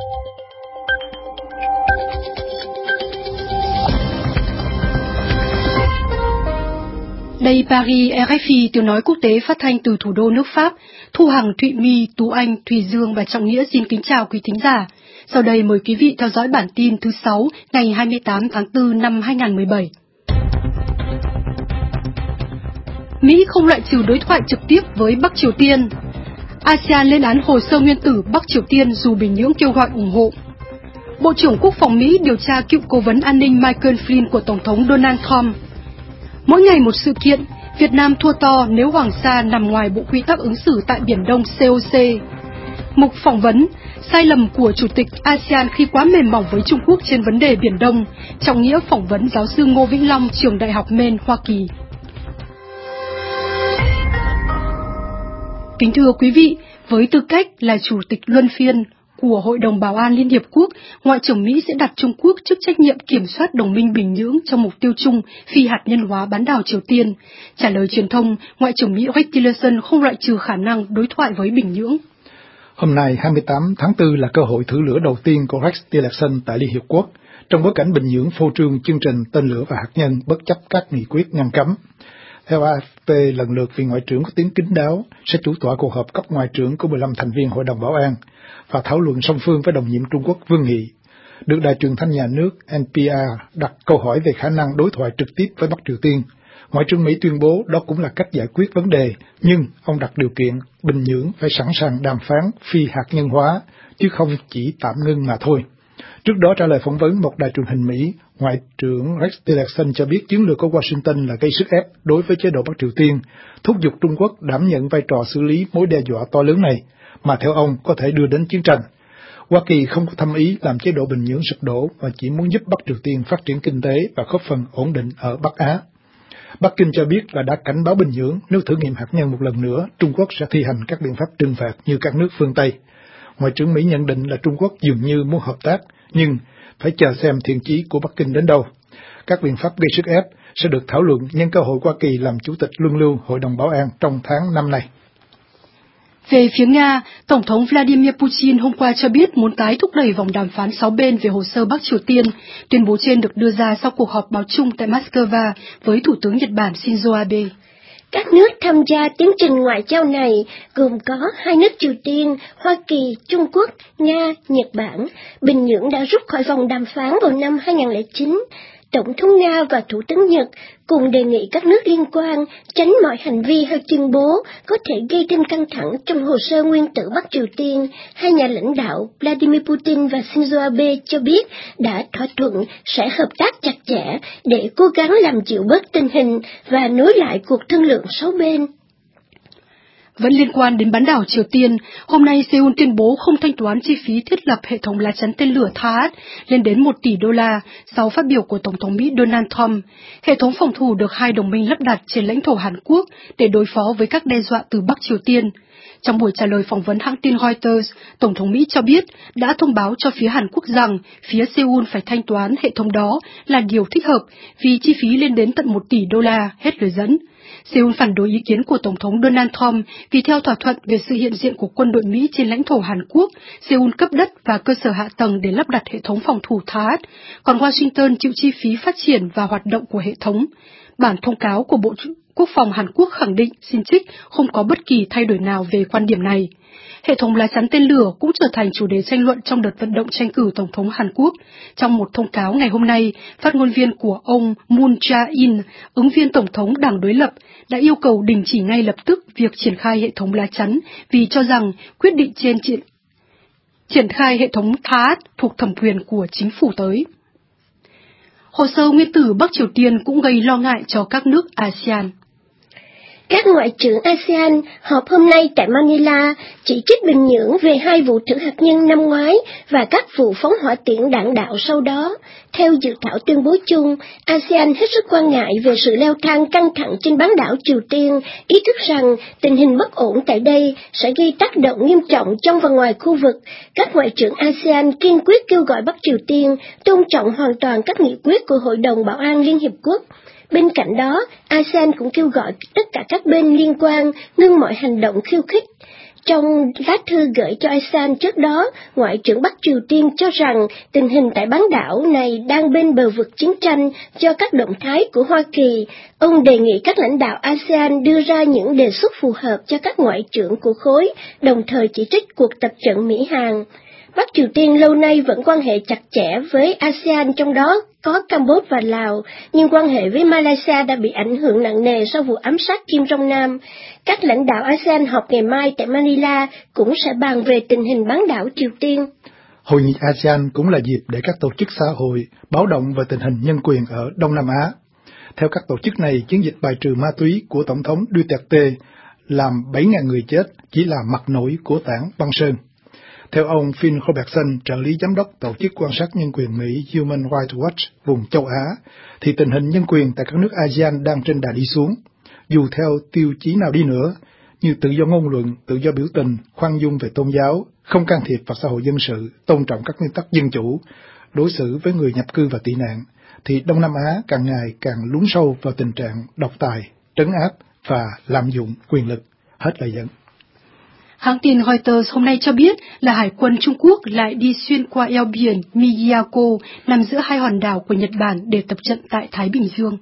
Đây Paris, RFI, tiếng nói quốc tế phát thanh từ thủ đô nước Pháp. Thu Hằng, Thụy My, Tú Anh, Thùy Dương và Trọng Nghĩa xin kính chào quý thính giả. Sau đây mời quý vị theo dõi bản tin thứ 6 ngày 28 tháng 4 năm 2017. Mỹ không loại trừ đối thoại trực tiếp với Bắc Triều Tiên. ASEAN lên án hồ sơ nguyên tử Bắc Triều Tiên dù Bình Nhưỡng kêu gọi ủng hộ. Bộ trưởng Quốc phòng Mỹ điều tra cựu cố vấn an ninh Michael Flynn của Tổng thống Donald Trump. Mỗi ngày một sự kiện, Việt Nam thua to nếu Hoàng Sa nằm ngoài bộ quy tắc ứng xử tại Biển Đông COC. Mục phỏng vấn, sai lầm của Chủ tịch ASEAN khi quá mềm mỏng với Trung Quốc trên vấn đề Biển Đông. Trọng Nghĩa phỏng vấn giáo sư Ngô Vĩnh Long, trường Đại học Maine, Hoa Kỳ. Kính thưa quý vị, với tư cách là Chủ tịch luân phiên của Hội đồng Bảo an Liên Hiệp Quốc, Ngoại trưởng Mỹ sẽ đặt Trung Quốc trước trách nhiệm kiểm soát đồng minh Bình Nhưỡng trong mục tiêu chung phi hạt nhân hóa bán đảo Triều Tiên. Trả lời truyền thông, Ngoại trưởng Mỹ Rex Tillerson không loại trừ khả năng đối thoại với Bình Nhưỡng. Hôm nay 28 tháng 4 là cơ hội thử lửa đầu tiên của Rex Tillerson tại Liên Hiệp Quốc, trong bối cảnh Bình Nhưỡng phô trương chương trình tên lửa và hạt nhân bất chấp các nghị quyết ngăn cấm. Theo AFP, lần lượt vị ngoại trưởng có tiếng kín đáo sẽ chủ tọa cuộc họp cấp ngoại trưởng của 15 thành viên Hội đồng Bảo an và thảo luận song phương với đồng nhiệm Trung Quốc Vương Nghị. Được đài truyền thanh nhà nước NPR đặt câu hỏi về khả năng đối thoại trực tiếp với Bắc Triều Tiên, Ngoại trưởng Mỹ tuyên bố đó cũng là cách giải quyết vấn đề, nhưng ông đặt điều kiện Bình Nhưỡng phải sẵn sàng đàm phán phi hạt nhân hóa, chứ không chỉ tạm ngưng mà thôi. Trước đó trả lời phỏng vấn một đài truyền hình Mỹ, Ngoại trưởng Rex Tillerson cho biết chiến lược của Washington là gây sức ép đối với chế độ Bắc Triều Tiên, thúc giục Trung Quốc đảm nhận vai trò xử lý mối đe dọa to lớn này, mà theo ông có thể đưa đến chiến tranh. Hoa Kỳ không có thâm ý làm chế độ Bình Nhưỡng sụp đổ và chỉ muốn giúp Bắc Triều Tiên phát triển kinh tế và góp phần ổn định ở Bắc Á. Bắc Kinh cho biết là đã cảnh báo Bình Nhưỡng nếu thử nghiệm hạt nhân một lần nữa, Trung Quốc sẽ thi hành các biện pháp trừng phạt như các nước phương Tây. Ngoại trưởng Mỹ nhận định là Trung Quốc dường như muốn hợp tác, nhưng phải chờ xem thiện chí của Bắc Kinh đến đâu. Các biện pháp gây sức ép sẽ được thảo luận nhân cơ hội Hoa Kỳ làm chủ tịch luân lưu Hội đồng Bảo an trong tháng năm này. Về phía Nga, Tổng thống Vladimir Putin hôm qua cho biết muốn tái thúc đẩy vòng đàm phán 6 bên về hồ sơ Bắc Triều Tiên. Tuyên bố trên được đưa ra sau cuộc họp báo chung tại Moscow với Thủ tướng Nhật Bản Shinzo Abe. Các nước tham gia tiến trình ngoại giao này gồm có hai nước Triều Tiên, Hoa Kỳ, Trung Quốc, Nga, Nhật Bản. Bình Nhưỡng đã rút khỏi vòng đàm phán vào năm 2009. Tổng thống Nga và Thủ tướng Nhật cùng đề nghị các nước liên quan tránh mọi hành vi hay tuyên bố có thể gây thêm căng thẳng trong hồ sơ nguyên tử Bắc Triều Tiên. Hai nhà lãnh đạo Vladimir Putin và Shinzo Abe cho biết đã thỏa thuận sẽ hợp tác chặt chẽ để cố gắng làm dịu bớt tình hình và nối lại cuộc thương lượng 6 bên. Vẫn liên quan đến bán đảo Triều Tiên, hôm nay Seoul tuyên bố không thanh toán chi phí thiết lập hệ thống lá chắn tên lửa THAAD lên đến 1 tỷ đô la sau phát biểu của Tổng thống Mỹ Donald Trump. Hệ thống phòng thủ được hai đồng minh lắp đặt trên lãnh thổ Hàn Quốc để đối phó với các đe dọa từ Bắc Triều Tiên. Trong buổi trả lời phỏng vấn hãng tin Reuters, Tổng thống Mỹ cho biết đã thông báo cho phía Hàn Quốc rằng phía Seoul phải thanh toán hệ thống đó là điều thích hợp vì chi phí lên đến tận 1 tỷ đô la, hết lời dẫn. Seoul phản đối ý kiến của Tổng thống Donald Trump vì theo thỏa thuận về sự hiện diện của quân đội Mỹ trên lãnh thổ Hàn Quốc, Seoul cấp đất và cơ sở hạ tầng để lắp đặt hệ thống phòng thủ THAAD, còn Washington chịu chi phí phát triển và hoạt động của hệ thống. Bản thông cáo của Bộ Quốc phòng Hàn Quốc khẳng định, xin trích, không có bất kỳ thay đổi nào về quan điểm này. Hệ thống lá chắn tên lửa cũng trở thành chủ đề tranh luận trong đợt vận động tranh cử Tổng thống Hàn Quốc. Trong một thông cáo ngày hôm nay, phát ngôn viên của ông Moon Jae-in, ứng viên Tổng thống đảng đối lập, đã yêu cầu đình chỉ ngay lập tức việc triển khai hệ thống lá chắn vì cho rằng quyết định trên triển khai hệ thống THAAD thuộc thẩm quyền của chính phủ tới. Hồ sơ nguyên tử Bắc Triều Tiên cũng gây lo ngại cho các nước ASEAN. Các ngoại trưởng ASEAN họp hôm nay tại Manila chỉ trích Bình Nhưỡng về hai vụ thử hạt nhân năm ngoái và các vụ phóng hỏa tiễn đạn đạo sau đó. Theo dự thảo tuyên bố chung, ASEAN hết sức quan ngại về sự leo thang căng thẳng trên bán đảo Triều Tiên, ý thức rằng tình hình bất ổn tại đây sẽ gây tác động nghiêm trọng trong và ngoài khu vực. Các ngoại trưởng ASEAN kiên quyết kêu gọi Bắc Triều Tiên tôn trọng hoàn toàn các nghị quyết của Hội đồng Bảo an Liên Hiệp Quốc. Bên cạnh đó, ASEAN cũng kêu gọi tất cả các bên liên quan ngưng mọi hành động khiêu khích. Trong lá thư gửi cho ASEAN trước đó, Ngoại trưởng Bắc Triều Tiên cho rằng tình hình tại bán đảo này đang bên bờ vực chiến tranh do các động thái của Hoa Kỳ. Ông đề nghị các lãnh đạo ASEAN đưa ra những đề xuất phù hợp cho các ngoại trưởng của khối, đồng thời chỉ trích cuộc tập trận Mỹ-Hàn. Bắc Triều Tiên lâu nay vẫn quan hệ chặt chẽ với ASEAN, trong đó có Campuchia và Lào, nhưng quan hệ với Malaysia đã bị ảnh hưởng nặng nề sau vụ ám sát Kim Jong Nam. Các lãnh đạo ASEAN họp ngày mai tại Manila cũng sẽ bàn về tình hình bán đảo Triều Tiên. Hội nghị ASEAN cũng là dịp để các tổ chức xã hội báo động về tình hình nhân quyền ở Đông Nam Á. Theo các tổ chức này, chiến dịch bài trừ ma túy của Tổng thống Duterte làm 7.000 người chết chỉ là mặt nổi của tảng băng sơn. Theo ông Phil Robertson, trợ lý giám đốc tổ chức quan sát nhân quyền Mỹ Human Rights Watch vùng châu Á, thì tình hình nhân quyền tại các nước ASEAN đang trên đà đi xuống. Dù theo tiêu chí nào đi nữa, như tự do ngôn luận, tự do biểu tình, khoan dung về tôn giáo, không can thiệp vào xã hội dân sự, tôn trọng các nguyên tắc dân chủ, đối xử với người nhập cư và tị nạn, thì Đông Nam Á càng ngày càng lún sâu vào tình trạng độc tài, trấn áp và lạm dụng quyền lực. Hết lời dẫn. Hãng tin Reuters hôm nay cho biết là Hải quân Trung Quốc lại đi xuyên qua eo biển Miyako nằm giữa hai hòn đảo của Nhật Bản để tập trận tại Thái Bình Dương.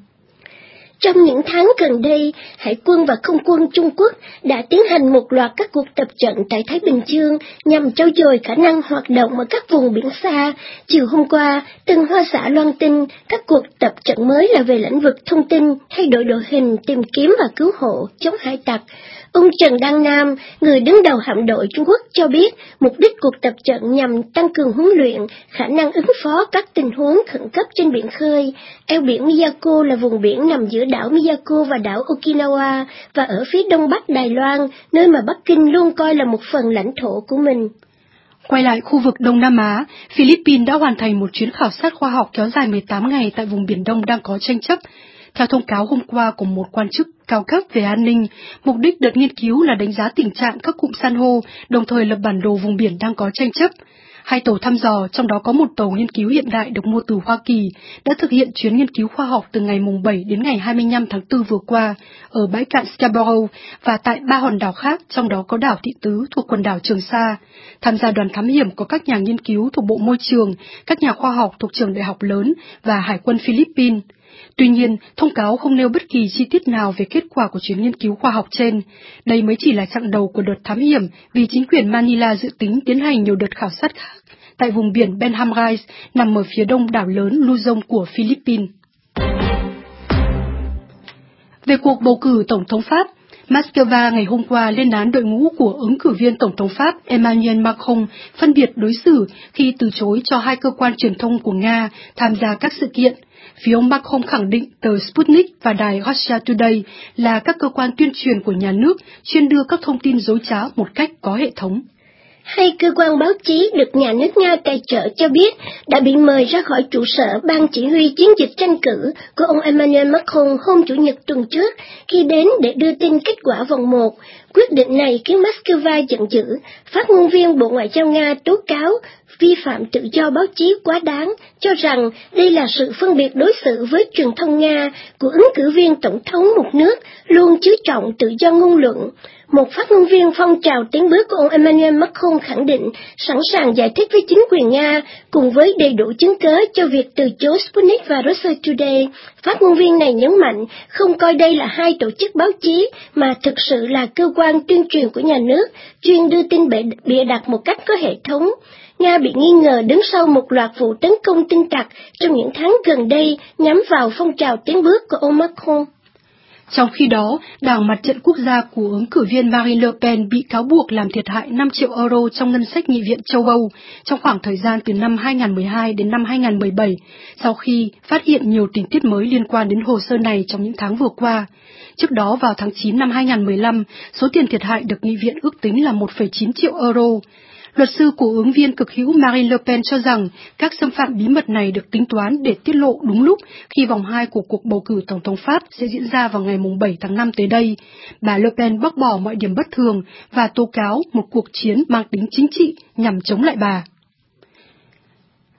Trong những tháng gần đây, Hải quân và Không quân Trung Quốc đã tiến hành một loạt các cuộc tập trận tại Thái Bình Dương nhằm trau dồi khả năng hoạt động ở các vùng biển xa. Chiều hôm qua, Tân Hoa Xã loan tin các cuộc tập trận mới là về lĩnh vực thông tin, thay đổi đội hình, tìm kiếm và cứu hộ, chống hải tặc. Ông Trần Đăng Nam, người đứng đầu hạm đội Trung Quốc cho biết mục đích cuộc tập trận nhằm tăng cường huấn luyện, khả năng ứng phó các tình huống khẩn cấp trên biển khơi. Eo biển Miyako là vùng biển nằm giữa đảo Miyako và đảo Okinawa và ở phía đông bắc Đài Loan, nơi mà Bắc Kinh luôn coi là một phần lãnh thổ của mình. Quay lại khu vực Đông Nam Á, Philippines đã hoàn thành một chuyến khảo sát khoa học kéo dài 18 ngày tại vùng Biển Đông đang có tranh chấp. Theo thông cáo hôm qua của một quan chức cao cấp về an ninh, mục đích đợt nghiên cứu là đánh giá tình trạng các cụm san hô, đồng thời lập bản đồ vùng biển đang có tranh chấp. 2 tàu thăm dò, trong đó có một tàu nghiên cứu hiện đại được mua từ Hoa Kỳ, đã thực hiện chuyến nghiên cứu khoa học từ ngày 7 đến ngày 25 tháng 4 vừa qua ở bãi cạn Scarborough và tại 3 hòn đảo khác, trong đó có đảo Thị Tứ thuộc quần đảo Trường Sa. Tham gia đoàn thám hiểm có các nhà nghiên cứu thuộc Bộ Môi trường, các nhà khoa học thuộc trường đại học lớn và Hải quân Philippines. Tuy nhiên, thông cáo không nêu bất kỳ chi tiết nào về kết quả của chuyến nghiên cứu khoa học trên. Đây mới chỉ là chặng đầu của đợt thám hiểm, vì chính quyền Manila dự tính tiến hành nhiều đợt khảo sát khác tại vùng biển Benham Rise nằm ở phía đông đảo lớn Luzon của Philippines. Về cuộc bầu cử Tổng thống Pháp, Moscow ngày hôm qua lên án đội ngũ của ứng cử viên Tổng thống Pháp Emmanuel Macron phân biệt đối xử khi từ chối cho 2 cơ quan truyền thông của Nga tham gia các sự kiện. Phía ông Macron khẳng định tờ Sputnik và đài Russia Today là các cơ quan tuyên truyền của nhà nước chuyên đưa các thông tin dối trá một cách có hệ thống. 2 cơ quan báo chí được nhà nước Nga tài trợ cho biết đã bị mời ra khỏi trụ sở ban chỉ huy chiến dịch tranh cử của ông Emmanuel Macron hôm Chủ nhật tuần trước khi đến để đưa tin kết quả vòng 1. Quyết định này khiến Moscow giận dữ. Phát ngôn viên Bộ Ngoại giao Nga tố cáo vi phạm tự do báo chí quá đáng, cho rằng đây là sự phân biệt đối xử với truyền thông Nga của ứng cử viên tổng thống một nước luôn chú trọng tự do ngôn luận. Một phát ngôn viên phong trào tiến bước của ông Emmanuel Macron khẳng định sẵn sàng giải thích với chính quyền Nga cùng với đầy đủ chứng cớ cho việc từ chối Sputnik và Russia Today. Phát ngôn viên này nhấn mạnh không coi đây là 2 tổ chức báo chí mà thực sự là cơ quan tuyên truyền của nhà nước, chuyên đưa tin bịa đặt một cách có hệ thống. Nga bị nghi ngờ đứng sau một loạt vụ tấn công tin tặc trong những tháng gần đây nhắm vào phong trào tiến bước của ông Macron. Trong khi đó, Đảng Mặt trận Quốc gia của ứng cử viên Marine Le Pen bị cáo buộc làm thiệt hại 5 triệu euro trong ngân sách Nghị viện châu Âu trong khoảng thời gian từ năm 2012 đến năm 2017, sau khi phát hiện nhiều tình tiết mới liên quan đến hồ sơ này trong những tháng vừa qua. Trước đó, vào tháng 9 năm 2015, số tiền thiệt hại được Nghị viện ước tính là 1,9 triệu euro. Luật sư của ứng viên cực hữu Marine Le Pen cho rằng các xâm phạm bí mật này được tính toán để tiết lộ đúng lúc khi vòng 2 của cuộc bầu cử Tổng thống Pháp sẽ diễn ra vào ngày 7 tháng 5 tới đây. Bà Le Pen bác bỏ mọi điểm bất thường và tố cáo một cuộc chiến mang tính chính trị nhằm chống lại bà.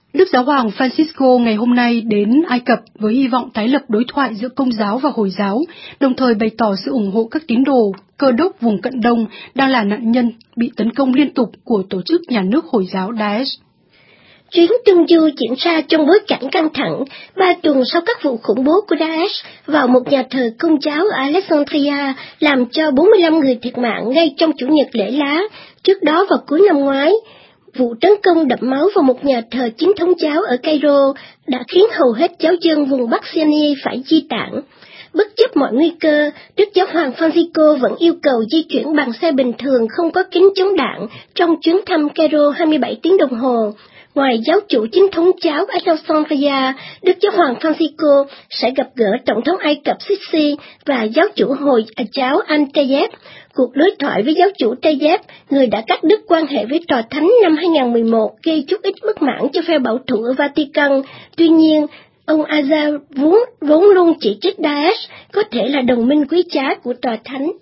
Đức Giáo hoàng Francisco ngày hôm nay đến Ai Cập với hy vọng tái lập đối thoại giữa Công giáo và Hồi giáo, đồng thời bày tỏ sự ủng hộ các tín đồ Cơ đốc vùng Cận Đông đang là nạn nhân bị tấn công liên tục của tổ chức nhà nước Hồi giáo Daesh. Chuyến Trung Du diễn ra trong bối cảnh căng thẳng, 3 tuần sau các vụ khủng bố của Daesh vào một nhà thờ Công giáo ở Alexandria, làm cho 45 người thiệt mạng ngay trong Chủ nhật lễ lá. Trước đó vào cuối năm ngoái, vụ tấn công đẫm máu vào một nhà thờ Chính thống giáo ở Cairo đã khiến hầu hết giáo dân vùng Bắc Sinai phải di tản. Bất chấp mọi nguy cơ, Đức Giáo hoàng Francisco vẫn yêu cầu di chuyển bằng xe bình thường không có kính chống đạn trong chuyến thăm Cairo 27 tiếng đồng hồ. Ngoài giáo chủ chính thống giáo Alexandria, Đức Giáo hoàng Francisco sẽ gặp gỡ Tổng thống Ai Cập Sisi và giáo chủ Hồi giáo Al-Tayeb. Cuộc đối thoại với giáo chủ Tayeb, người đã cắt đứt quan hệ với Tòa Thánh năm 2011, gây chút ít bất mãn cho phe bảo thủ ở Vatican. Tuy nhiên, ông Azar vốn luôn chỉ trích Daesh có thể là đồng minh quý giá của Tòa Thánh.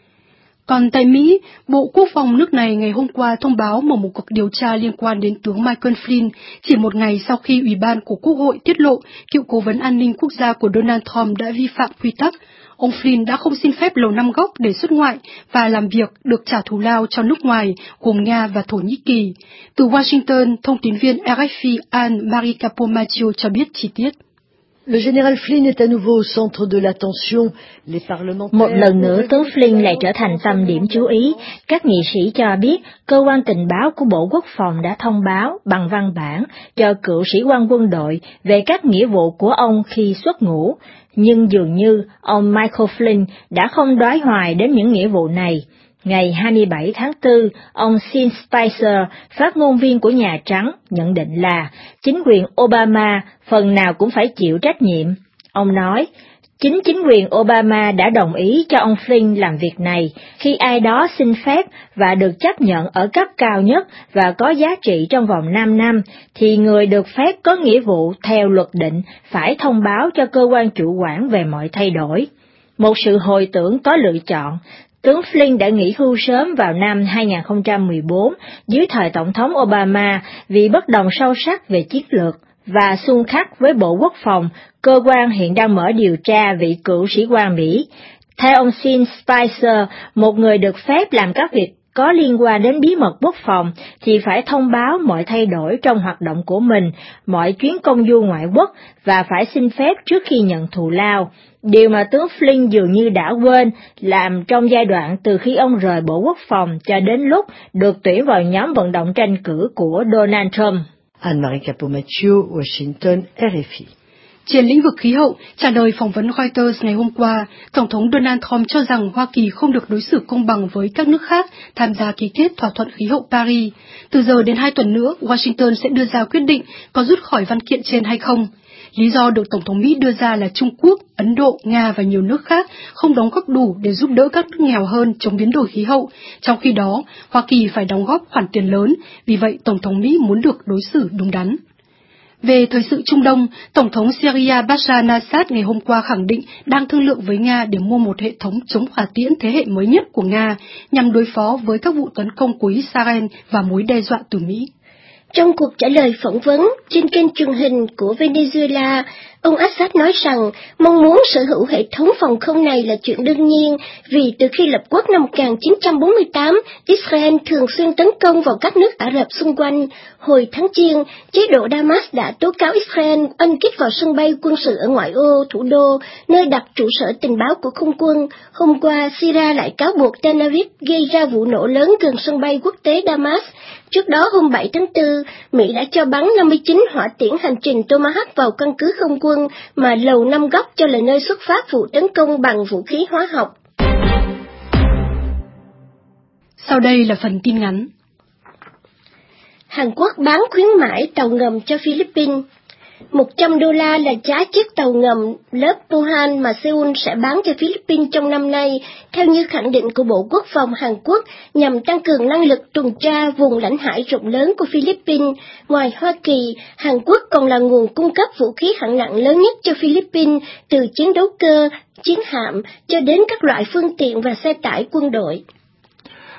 Còn tại Mỹ, Bộ Quốc phòng nước này ngày hôm qua thông báo mở một cuộc điều tra liên quan đến tướng Michael Flynn, chỉ một ngày sau khi Ủy ban của Quốc hội tiết lộ cựu cố vấn an ninh quốc gia của Donald Trump đã vi phạm quy tắc. Ông Flynn đã không xin phép Lầu Năm Góc để xuất ngoại và làm việc được trả thù lao cho nước ngoài, gồm Nga và Thổ Nhĩ Kỳ. Từ Washington, thông tín viên RFI Anne-Marie Capomaccio cho biết chi tiết. Le général Flynn est à nouveau au centre de l'attention. Les parlementaires... Một lần nữa, tướng Flynn lại trở thành tâm điểm chú ý. Các nghị sĩ cho biết, cơ quan tình báo của Bộ Quốc phòng đã thông báo bằng văn bản cho cựu sĩ quan quân đội về các nghĩa vụ của ông khi xuất ngũ. Nhưng dường như ông Michael Flynn đã không đoái hoài đến những nghĩa vụ này. Ngày 27 tháng 4, ông Sean Spicer, phát ngôn viên của Nhà Trắng, nhận định là chính quyền Obama phần nào cũng phải chịu trách nhiệm. Ông nói, chính quyền Obama đã đồng ý cho ông Flynn làm việc này khi ai đó xin phép và được chấp nhận ở cấp cao nhất và có giá trị trong vòng 5 năm, thì người được phép có nghĩa vụ theo luật định phải thông báo cho cơ quan chủ quản về mọi thay đổi. Một sự hồi tưởng có lựa chọn. Tướng Flynn đã nghỉ hưu sớm vào năm 2014 dưới thời Tổng thống Obama vì bất đồng sâu sắc về chiến lược và xung khắc với Bộ Quốc phòng, cơ quan hiện đang mở điều tra vị cựu sĩ quan Mỹ. Theo ông Sean Spicer, một người được phép làm các việc có liên quan đến bí mật quốc phòng thì phải thông báo mọi thay đổi trong hoạt động của mình, mọi chuyến công du ngoại quốc và phải xin phép trước khi nhận thù lao. Điều mà tướng Flynn dường như đã quên làm trong giai đoạn từ khi ông rời Bộ Quốc phòng cho đến lúc được tuyển vào nhóm vận động tranh cử của Donald Trump. Anne-Marie Capomaccio, Washington, RFI. Trên lĩnh vực khí hậu, trả lời phỏng vấn Reuters ngày hôm qua, Tổng thống Donald Trump cho rằng Hoa Kỳ không được đối xử công bằng với các nước khác tham gia ký kết thỏa thuận khí hậu Paris. Từ giờ đến 2 tuần nữa, Washington sẽ đưa ra quyết định có rút khỏi văn kiện trên hay không. Lý do được Tổng thống Mỹ đưa ra là Trung Quốc, Ấn Độ, Nga và nhiều nước khác không đóng góp đủ để giúp đỡ các nước nghèo hơn chống biến đổi khí hậu, trong khi đó Hoa Kỳ phải đóng góp khoản tiền lớn, vì vậy Tổng thống Mỹ muốn được đối xử đúng đắn. Về thời sự Trung Đông, Tổng thống Syria Bashar al-Assad ngày hôm qua khẳng định đang thương lượng với Nga để mua một hệ thống chống hỏa tiễn thế hệ mới nhất của Nga nhằm đối phó với các vụ tấn công của Israel và mối đe dọa từ Mỹ. Trong cuộc trả lời phỏng vấn trên kênh truyền hình của Venezuela, ông Assad nói rằng mong muốn sở hữu hệ thống phòng không này là chuyện đương nhiên vì từ khi lập quốc năm 1948, Israel thường xuyên tấn công vào các nước Ả Rập xung quanh. Hồi tháng Giêng, chế độ Damas đã tố cáo Israel oanh kích vào sân bay quân sự ở ngoại ô thủ đô, nơi đặt trụ sở tình báo của không quân. Hôm qua, Syria lại cáo buộc Tel Aviv gây ra vụ nổ lớn gần sân bay quốc tế Damas. Trước đó hôm 7 tháng 4, Mỹ đã cho bắn 59 hỏa tiễn hành trình Tomahawk vào căn cứ không quân mà Lầu Năm Góc cho là nơi xuất phát vụ tấn công bằng vũ khí hóa học. Sau đây là phần tin ngắn. Hàn Quốc bán khuyến mãi tàu ngầm cho Philippines. $100 là giá chiếc tàu ngầm lớp Puhan mà Seoul sẽ bán cho Philippines trong năm nay, theo như khẳng định của Bộ Quốc phòng Hàn Quốc, nhằm tăng cường năng lực tuần tra vùng lãnh hải rộng lớn của Philippines. Ngoài Hoa Kỳ, Hàn Quốc còn là nguồn cung cấp vũ khí hạng nặng lớn nhất cho Philippines, từ chiến đấu cơ, chiến hạm cho đến các loại phương tiện và xe tải quân đội.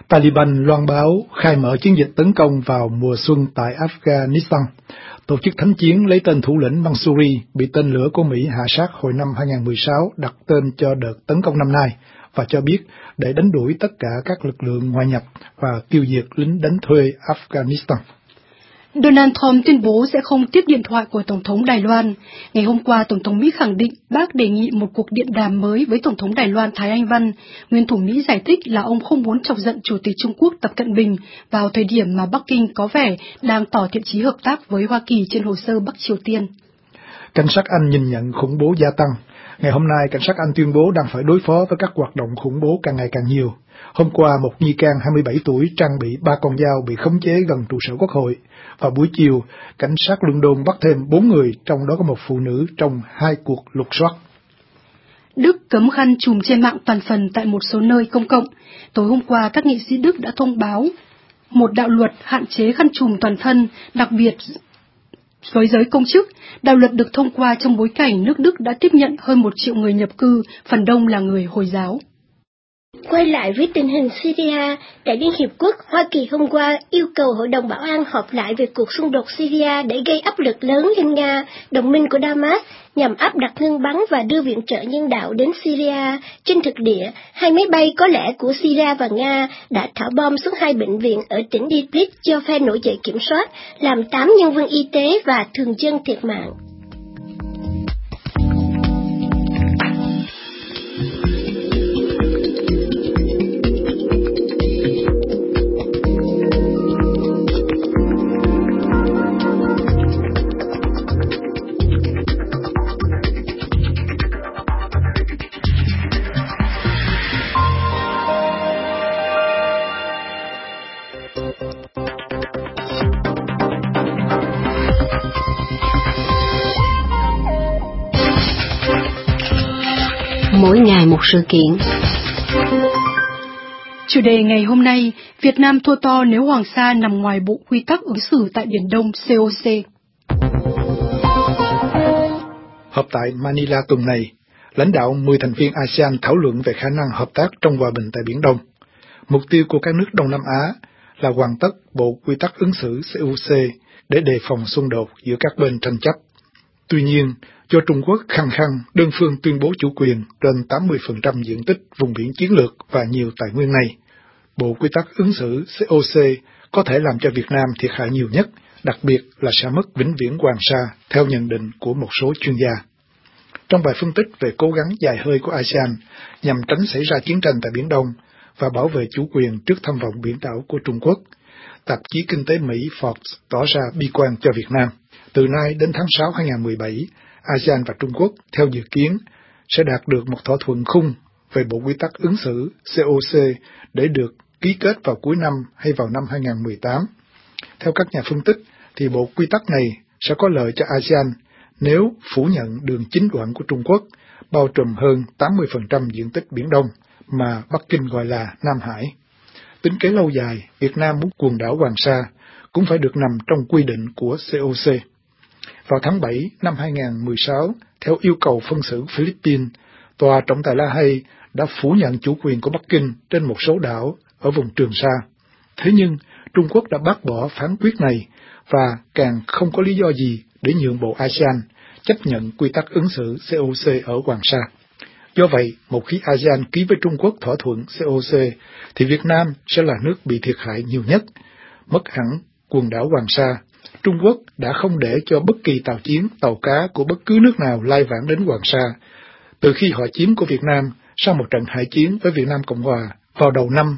Taliban loan báo khai mở chiến dịch tấn công vào mùa xuân tại Afghanistan. Tổ chức thánh chiến lấy tên thủ lĩnh Mansouri bị tên lửa của Mỹ hạ sát hồi năm 2016 đặt tên cho đợt tấn công năm nay và cho biết để đánh đuổi tất cả các lực lượng ngoại nhập và tiêu diệt lính đánh thuê Afghanistan. Donald Trump tuyên bố sẽ không tiếp điện thoại của Tổng thống Đài Loan. Ngày hôm qua, Tổng thống Mỹ khẳng định bác đề nghị một cuộc điện đàm mới với Tổng thống Đài Loan Thái Anh Văn. Nguyên thủ Mỹ giải thích là ông không muốn chọc giận Chủ tịch Trung Quốc Tập Cận Bình vào thời điểm mà Bắc Kinh có vẻ đang tỏ thiện chí hợp tác với Hoa Kỳ trên hồ sơ Bắc Triều Tiên. Cảnh sát Anh nhìn nhận khủng bố gia tăng. Ngày hôm nay, cảnh sát Anh tuyên bố đang phải đối phó với các hoạt động khủng bố càng ngày càng nhiều. Hôm qua, một nghi can 27 tuổi trang bị 3 con dao bị khống chế gần trụ sở Quốc hội. Vào buổi chiều, cảnh sát London bắt thêm 4 người, trong đó có một phụ nữ trong 2 cuộc lục soát. Đức cấm khăn trùm trên mạng toàn phần tại một số nơi công cộng. Tối hôm qua, các nghị sĩ Đức đã thông báo một đạo luật hạn chế khăn trùm toàn thân, đặc biệt với giới công chức. Đạo luật được thông qua trong bối cảnh nước Đức đã tiếp nhận hơn 1 triệu người nhập cư, phần đông là người Hồi giáo. Quay lại với tình hình Syria, tại Liên Hiệp Quốc, Hoa Kỳ hôm qua yêu cầu Hội đồng Bảo an họp lại về cuộc xung đột Syria để gây áp lực lớn lên Nga, đồng minh của Damas, nhằm áp đặt ngưng bắn và đưa viện trợ nhân đạo đến Syria. Trên thực địa, 2 máy bay có lẽ của Syria và Nga đã thả bom xuống 2 bệnh viện ở tỉnh Idlib do phe nổi dậy kiểm soát, làm 8 nhân viên y tế và thường dân thiệt mạng. Mỗi ngày một sự kiện. Chủ đề ngày hôm nay, Việt Nam thua to nếu Hoàng Sa nằm ngoài bộ quy tắc ứng xử tại Biển Đông COC. Họp tại Manila tuần này, lãnh đạo 10 thành viên ASEAN thảo luận về khả năng hợp tác trong hòa bình tại Biển Đông. Mục tiêu của các nước Đông Nam Á là hoàn tất bộ quy tắc ứng xử COC để đề phòng xung đột giữa các bên tranh chấp. Tuy nhiên, do Trung Quốc khăng khăng đơn phương tuyên bố chủ quyền trên 80% diện tích vùng biển chiến lược và nhiều tài nguyên này, bộ quy tắc ứng xử COC có thể làm cho Việt Nam thiệt hại nhiều nhất, đặc biệt là sẽ mất vĩnh viễn Hoàng Sa, theo nhận định của một số chuyên gia. Trong bài phân tích về cố gắng dài hơi của ASEAN nhằm tránh xảy ra chiến tranh tại Biển Đông và bảo vệ chủ quyền trước tham vọng biển đảo của Trung Quốc, tạp chí kinh tế Mỹ Forbes tỏ ra bi quan cho Việt Nam. Từ nay đến tháng 6 2017, ASEAN và Trung Quốc, theo dự kiến, sẽ đạt được một thỏa thuận khung về bộ quy tắc ứng xử COC để được ký kết vào cuối năm hay vào năm 2018. Theo các nhà phân tích, thì bộ quy tắc này sẽ có lợi cho ASEAN nếu phủ nhận đường chín đoạn của Trung Quốc, bao trùm hơn 80% diện tích Biển Đông mà Bắc Kinh gọi là Nam Hải. Tính kế lâu dài, Việt Nam muốn quần đảo Hoàng Sa cũng phải được nằm trong quy định của COC. Vào tháng 7 năm 2016, theo yêu cầu phân xử Philippines, Tòa trọng tài La Hay đã phủ nhận chủ quyền của Bắc Kinh trên một số đảo ở vùng Trường Sa. Thế nhưng, Trung Quốc đã bác bỏ phán quyết này và càng không có lý do gì để nhượng bộ ASEAN chấp nhận quy tắc ứng xử COC ở Hoàng Sa. Do vậy, một khi ASEAN ký với Trung Quốc thỏa thuận COC, thì Việt Nam sẽ là nước bị thiệt hại nhiều nhất, mất hẳn quần đảo Hoàng Sa. Trung Quốc đã không để cho bất kỳ tàu chiến, tàu cá của bất cứ nước nào lai vãng đến Hoàng Sa từ khi họ chiếm của Việt Nam sau một trận hải chiến với Việt Nam Cộng Hòa vào đầu năm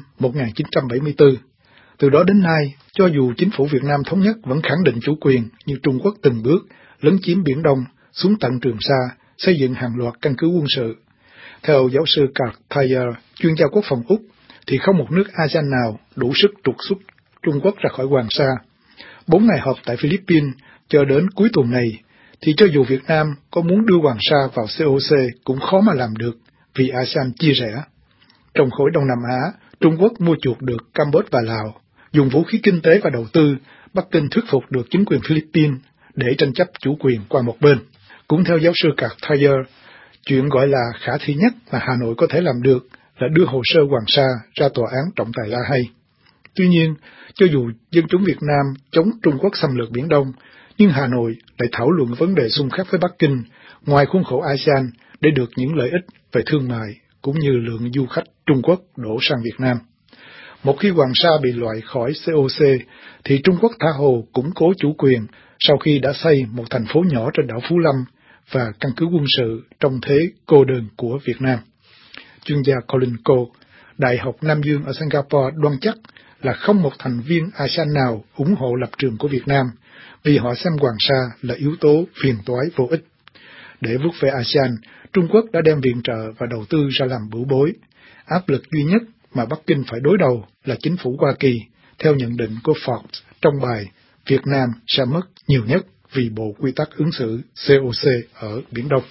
1974. Từ đó đến nay, cho dù chính phủ Việt Nam thống nhất vẫn khẳng định chủ quyền, nhưng Trung Quốc từng bước lấn chiếm Biển Đông xuống tận Trường Sa, xây dựng hàng loạt căn cứ quân sự. Theo giáo sư Carl Thayer, chuyên gia quốc phòng Úc, thì không một nước ASEAN nào đủ sức trục xuất Trung Quốc ra khỏi Hoàng Sa. 4 ngày họp tại Philippines cho đến cuối tuần này, thì cho dù Việt Nam có muốn đưa Hoàng Sa vào COC cũng khó mà làm được vì ASEAN chia rẽ. Trong khối Đông Nam Á, Trung Quốc mua chuộc được Campuchia và Lào, dùng vũ khí kinh tế và đầu tư, Bắc Kinh thuyết phục được chính quyền Philippines để tranh chấp chủ quyền qua một bên. Cũng theo giáo sư Carl Thayer, chuyện gọi là khả thi nhất mà Hà Nội có thể làm được là đưa hồ sơ Hoàng Sa ra tòa án trọng tài La Hay. Tuy nhiên, cho dù dân chúng Việt Nam chống Trung Quốc xâm lược Biển Đông, nhưng Hà Nội lại thảo luận vấn đề xung khắc với Bắc Kinh ngoài khuôn khổ ASEAN để được những lợi ích về thương mại cũng như lượng du khách Trung Quốc đổ sang Việt Nam. Một khi Hoàng Sa bị loại khỏi COC, thì Trung Quốc tha hồ củng cố chủ quyền sau khi đã xây một thành phố nhỏ trên đảo Phú Lâm và căn cứ quân sự trong thế cô đơn của Việt Nam. Chuyên gia Colin Coe, Đại học Nam Dương ở Singapore đoan chắc là không một thành viên ASEAN nào ủng hộ lập trường của Việt Nam vì họ xem Hoàng Sa là yếu tố phiền toái vô ích. Để vút về ASEAN, Trung Quốc đã đem viện trợ và đầu tư ra làm bửu bối. Áp lực duy nhất mà Bắc Kinh phải đối đầu là chính phủ Hoa Kỳ, theo nhận định của Forbes trong bài Việt Nam sẽ mất nhiều nhất vì Bộ Quy tắc ứng xử COC ở Biển Đông.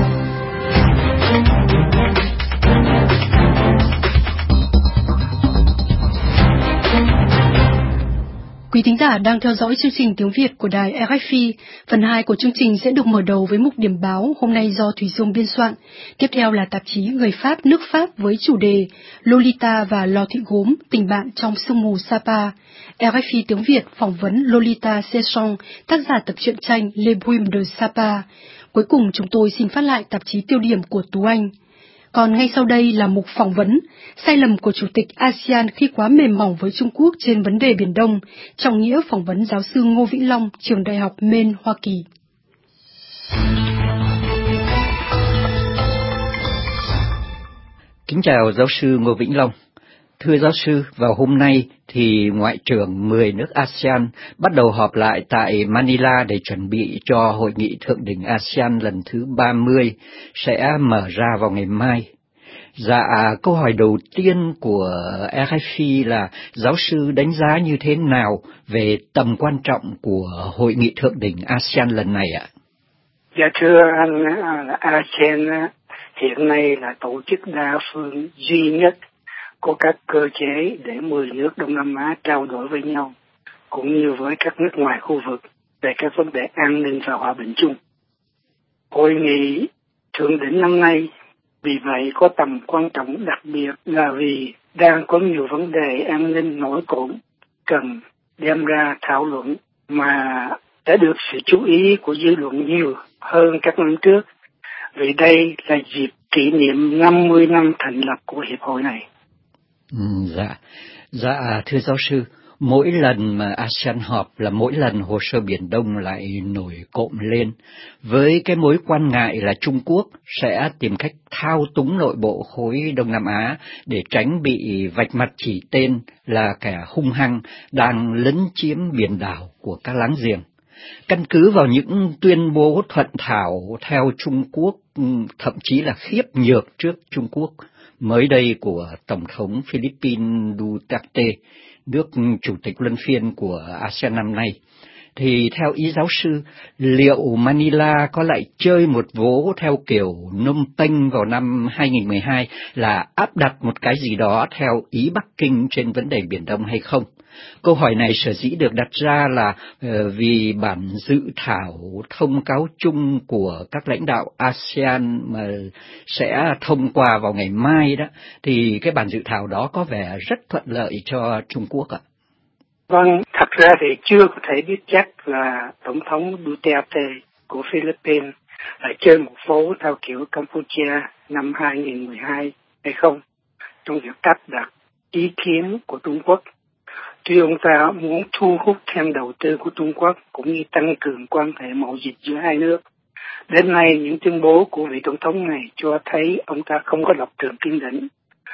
Quý thính giả đang theo dõi chương trình tiếng Việt của đài RFI. Phần 2 của chương trình sẽ được mở đầu với mục điểm báo hôm nay do Thủy Dung biên soạn. Tiếp theo là tạp chí Người Pháp, nước Pháp với chủ đề Lolita và Lò Thị Gốm, tình bạn trong sương mù Sapa. RFI tiếng Việt phỏng vấn Lolita Sesson, tác giả tập truyện tranh Les Brumes de Sapa. Cuối cùng chúng tôi xin phát lại tạp chí tiêu điểm của Tú Anh. Còn ngay sau đây là mục phỏng vấn, sai lầm của Chủ tịch ASEAN khi quá mềm mỏng với Trung Quốc trên vấn đề Biển Đông, trong nghĩa phỏng vấn giáo sư Ngô Vĩnh Long, trường Đại học Maine, Hoa Kỳ. Kính chào giáo sư Ngô Vĩnh Long. Thưa giáo sư, vào hôm nay thì Ngoại trưởng 10 nước ASEAN bắt đầu họp lại tại Manila để chuẩn bị cho Hội nghị Thượng đỉnh ASEAN lần thứ 30 sẽ mở ra vào ngày mai. Dạ, câu hỏi đầu tiên của RFI là giáo sư đánh giá như thế nào về tầm quan trọng của Hội nghị Thượng đỉnh ASEAN lần này ạ? Dạ thưa anh, ASEAN hiện nay là tổ chức đa phương duy nhất có các cơ chế để 10 nước Đông Nam Á trao đổi với nhau, cũng như với các nước ngoài khu vực về các vấn đề an ninh và hòa bình chung. Hội nghị thượng đỉnh năm nay vì vậy có tầm quan trọng đặc biệt là vì đang có nhiều vấn đề an ninh nổi cộm cần đem ra thảo luận mà đã được sự chú ý của dư luận nhiều hơn các năm trước, vì đây là dịp kỷ niệm 50 năm thành lập của hiệp hội này. Dạ, thưa giáo sư, mỗi lần mà ASEAN họp là mỗi lần hồ sơ Biển Đông lại nổi cộm lên, với cái mối quan ngại là Trung Quốc sẽ tìm cách thao túng nội bộ khối Đông Nam Á để tránh bị vạch mặt chỉ tên là kẻ hung hăng đang lấn chiếm biển đảo của các láng giềng. Căn cứ vào những tuyên bố thuận thảo theo Trung Quốc, thậm chí là khiếp nhược trước Trung Quốc, mới đây của Tổng thống Philippines Duterte, nước chủ tịch luân phiên của ASEAN năm nay, thì theo ý giáo sư, liệu Manila có lại chơi một vố theo kiểu Phnom Penh vào năm 2012 là áp đặt một cái gì đó theo ý Bắc Kinh trên vấn đề Biển Đông hay không? Câu hỏi này sở dĩ được đặt ra là vì bản dự thảo thông cáo chung của các lãnh đạo ASEAN mà sẽ thông qua vào ngày mai đó, thì cái bản dự thảo đó có vẻ rất thuận lợi cho Trung Quốc ạ. Vâng, thật ra thì chưa có thể biết chắc là Tổng thống Duterte của Philippines lại chơi một vố theo kiểu Campuchia năm 2012 hay không, trong việc áp đặt ý kiến của Trung Quốc. Tuy ông ta muốn thu hút thêm đầu tư của Trung Quốc cũng như tăng cường quan hệ mậu dịch giữa hai nước. Đến nay, những tuyên bố của vị tổng thống này cho thấy ông ta không có lập trường kiên định.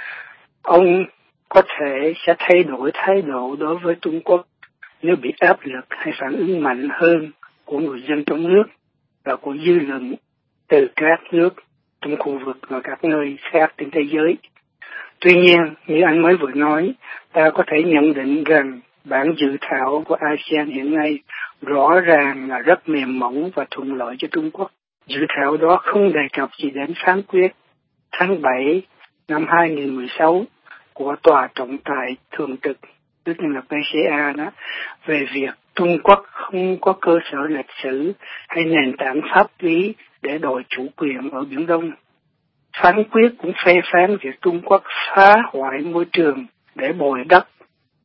Ông có thể sẽ thay đổi thái độ đối với Trung Quốc nếu bị áp lực hay phản ứng mạnh hơn của người dân trong nước và của dư luận từ các nước trong khu vực và các nơi khác trên thế giới. Tuy nhiên, như anh mới vừa nói, ta có thể nhận định rằng bản dự thảo của ASEAN hiện nay rõ ràng là rất mềm mỏng và thuận lợi cho Trung Quốc. Dự thảo đó không đề cập gì đến phán quyết tháng 7 năm 2016 của Tòa trọng tài thường trực, tức là PCA đó, về việc Trung Quốc không có cơ sở lịch sử hay nền tảng pháp lý để đòi chủ quyền ở Biển Đông. Phán quyết cũng phê phán việc Trung Quốc phá hoại môi trường để bồi đắp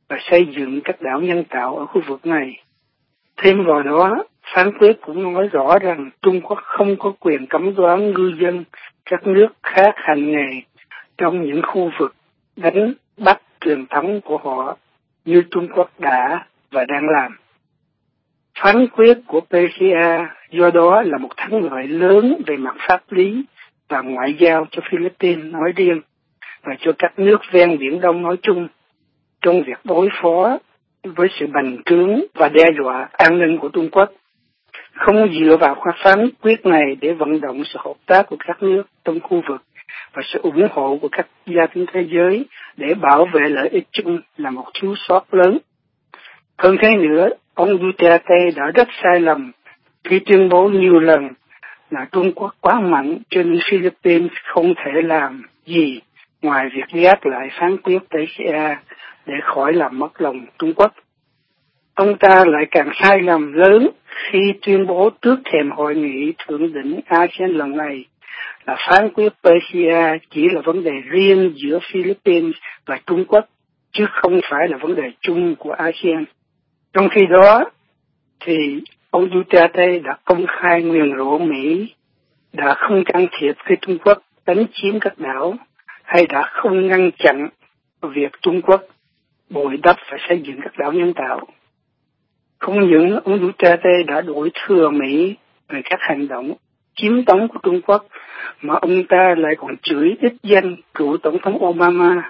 và xây dựng các đảo nhân tạo ở khu vực này. Thêm vào đó, phán quyết cũng nói rõ rằng Trung Quốc không có quyền cấm đoán ngư dân các nước khác hành nghề trong những khu vực đánh bắt truyền thống của họ như Trung Quốc đã và đang làm. Phán quyết của PCA do đó là một thắng lợi lớn về mặt pháp lý và ngoại giao cho Philippines nói riêng và cho các nước ven Biển Đông nói chung trong việc đối phó với sự bành trướng và đe dọa an ninh của Trung Quốc. Không dựa vào phán quyết này để vận động sự hợp tác của các nước trong khu vực và sự ủng hộ của các gia trên thế giới để bảo vệ lợi ích chung là một thiếu sót lớn. Hơn thế nữa, ông Duterte đã rất sai lầm khi tuyên bố nhiều lần là Trung Quốc quá mạnh cho nên Philippines không thể làm gì ngoài việc gác lại phán quyết PCA để khỏi làm mất lòng Trung Quốc. Ông ta lại càng sai lầm lớn khi tuyên bố trước thềm hội nghị thượng đỉnh ASEAN lần này là phán quyết PCA chỉ là vấn đề riêng giữa Philippines và Trung Quốc, chứ không phải là vấn đề chung của ASEAN. Trong khi đó, thì ông Duterte đã công khai nguyền rủa Mỹ, đã không can thiệp khi Trung Quốc đánh chiếm các đảo, hay đã không ngăn chặn việc Trung Quốc bồi đắp và xây dựng các đảo nhân tạo. Không những ông Duterte đã đổ thừa Mỹ về các hành động chiếm đóng của Trung Quốc, mà ông ta lại còn chửi đích danh cựu tổng thống Obama,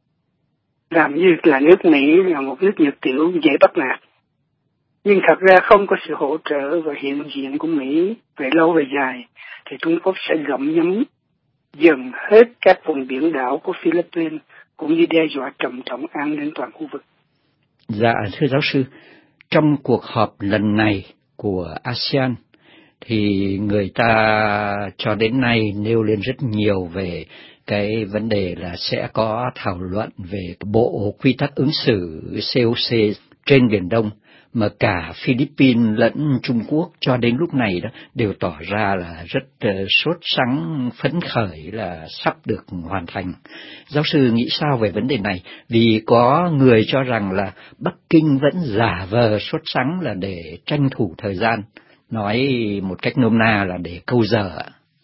làm như là nước Mỹ là một nước nhược tiểu dễ bắt nạt. Nhưng thật ra không có sự hỗ trợ và hiện diện của Mỹ về lâu về dài, thì Trung Quốc sẽ gặm nhấm dần hết các vùng biển đảo của Philippines, cũng như đe dọa trầm trọng an ninh toàn khu vực. Dạ, thưa giáo sư, trong cuộc họp lần này của ASEAN, thì người ta cho đến nay nêu lên rất nhiều về cái vấn đề là sẽ có thảo luận về bộ quy tắc ứng xử COC trên Biển Đông, mà cả Philippines lẫn Trung Quốc cho đến lúc này đó đều tỏ ra là rất sốt sắng, phấn khởi là sắp được hoàn thành. Giáo sư nghĩ sao về vấn đề này? Vì có người cho rằng là Bắc Kinh vẫn giả vờ sốt sắng là để tranh thủ thời gian, nói một cách nôm na là để câu giờ.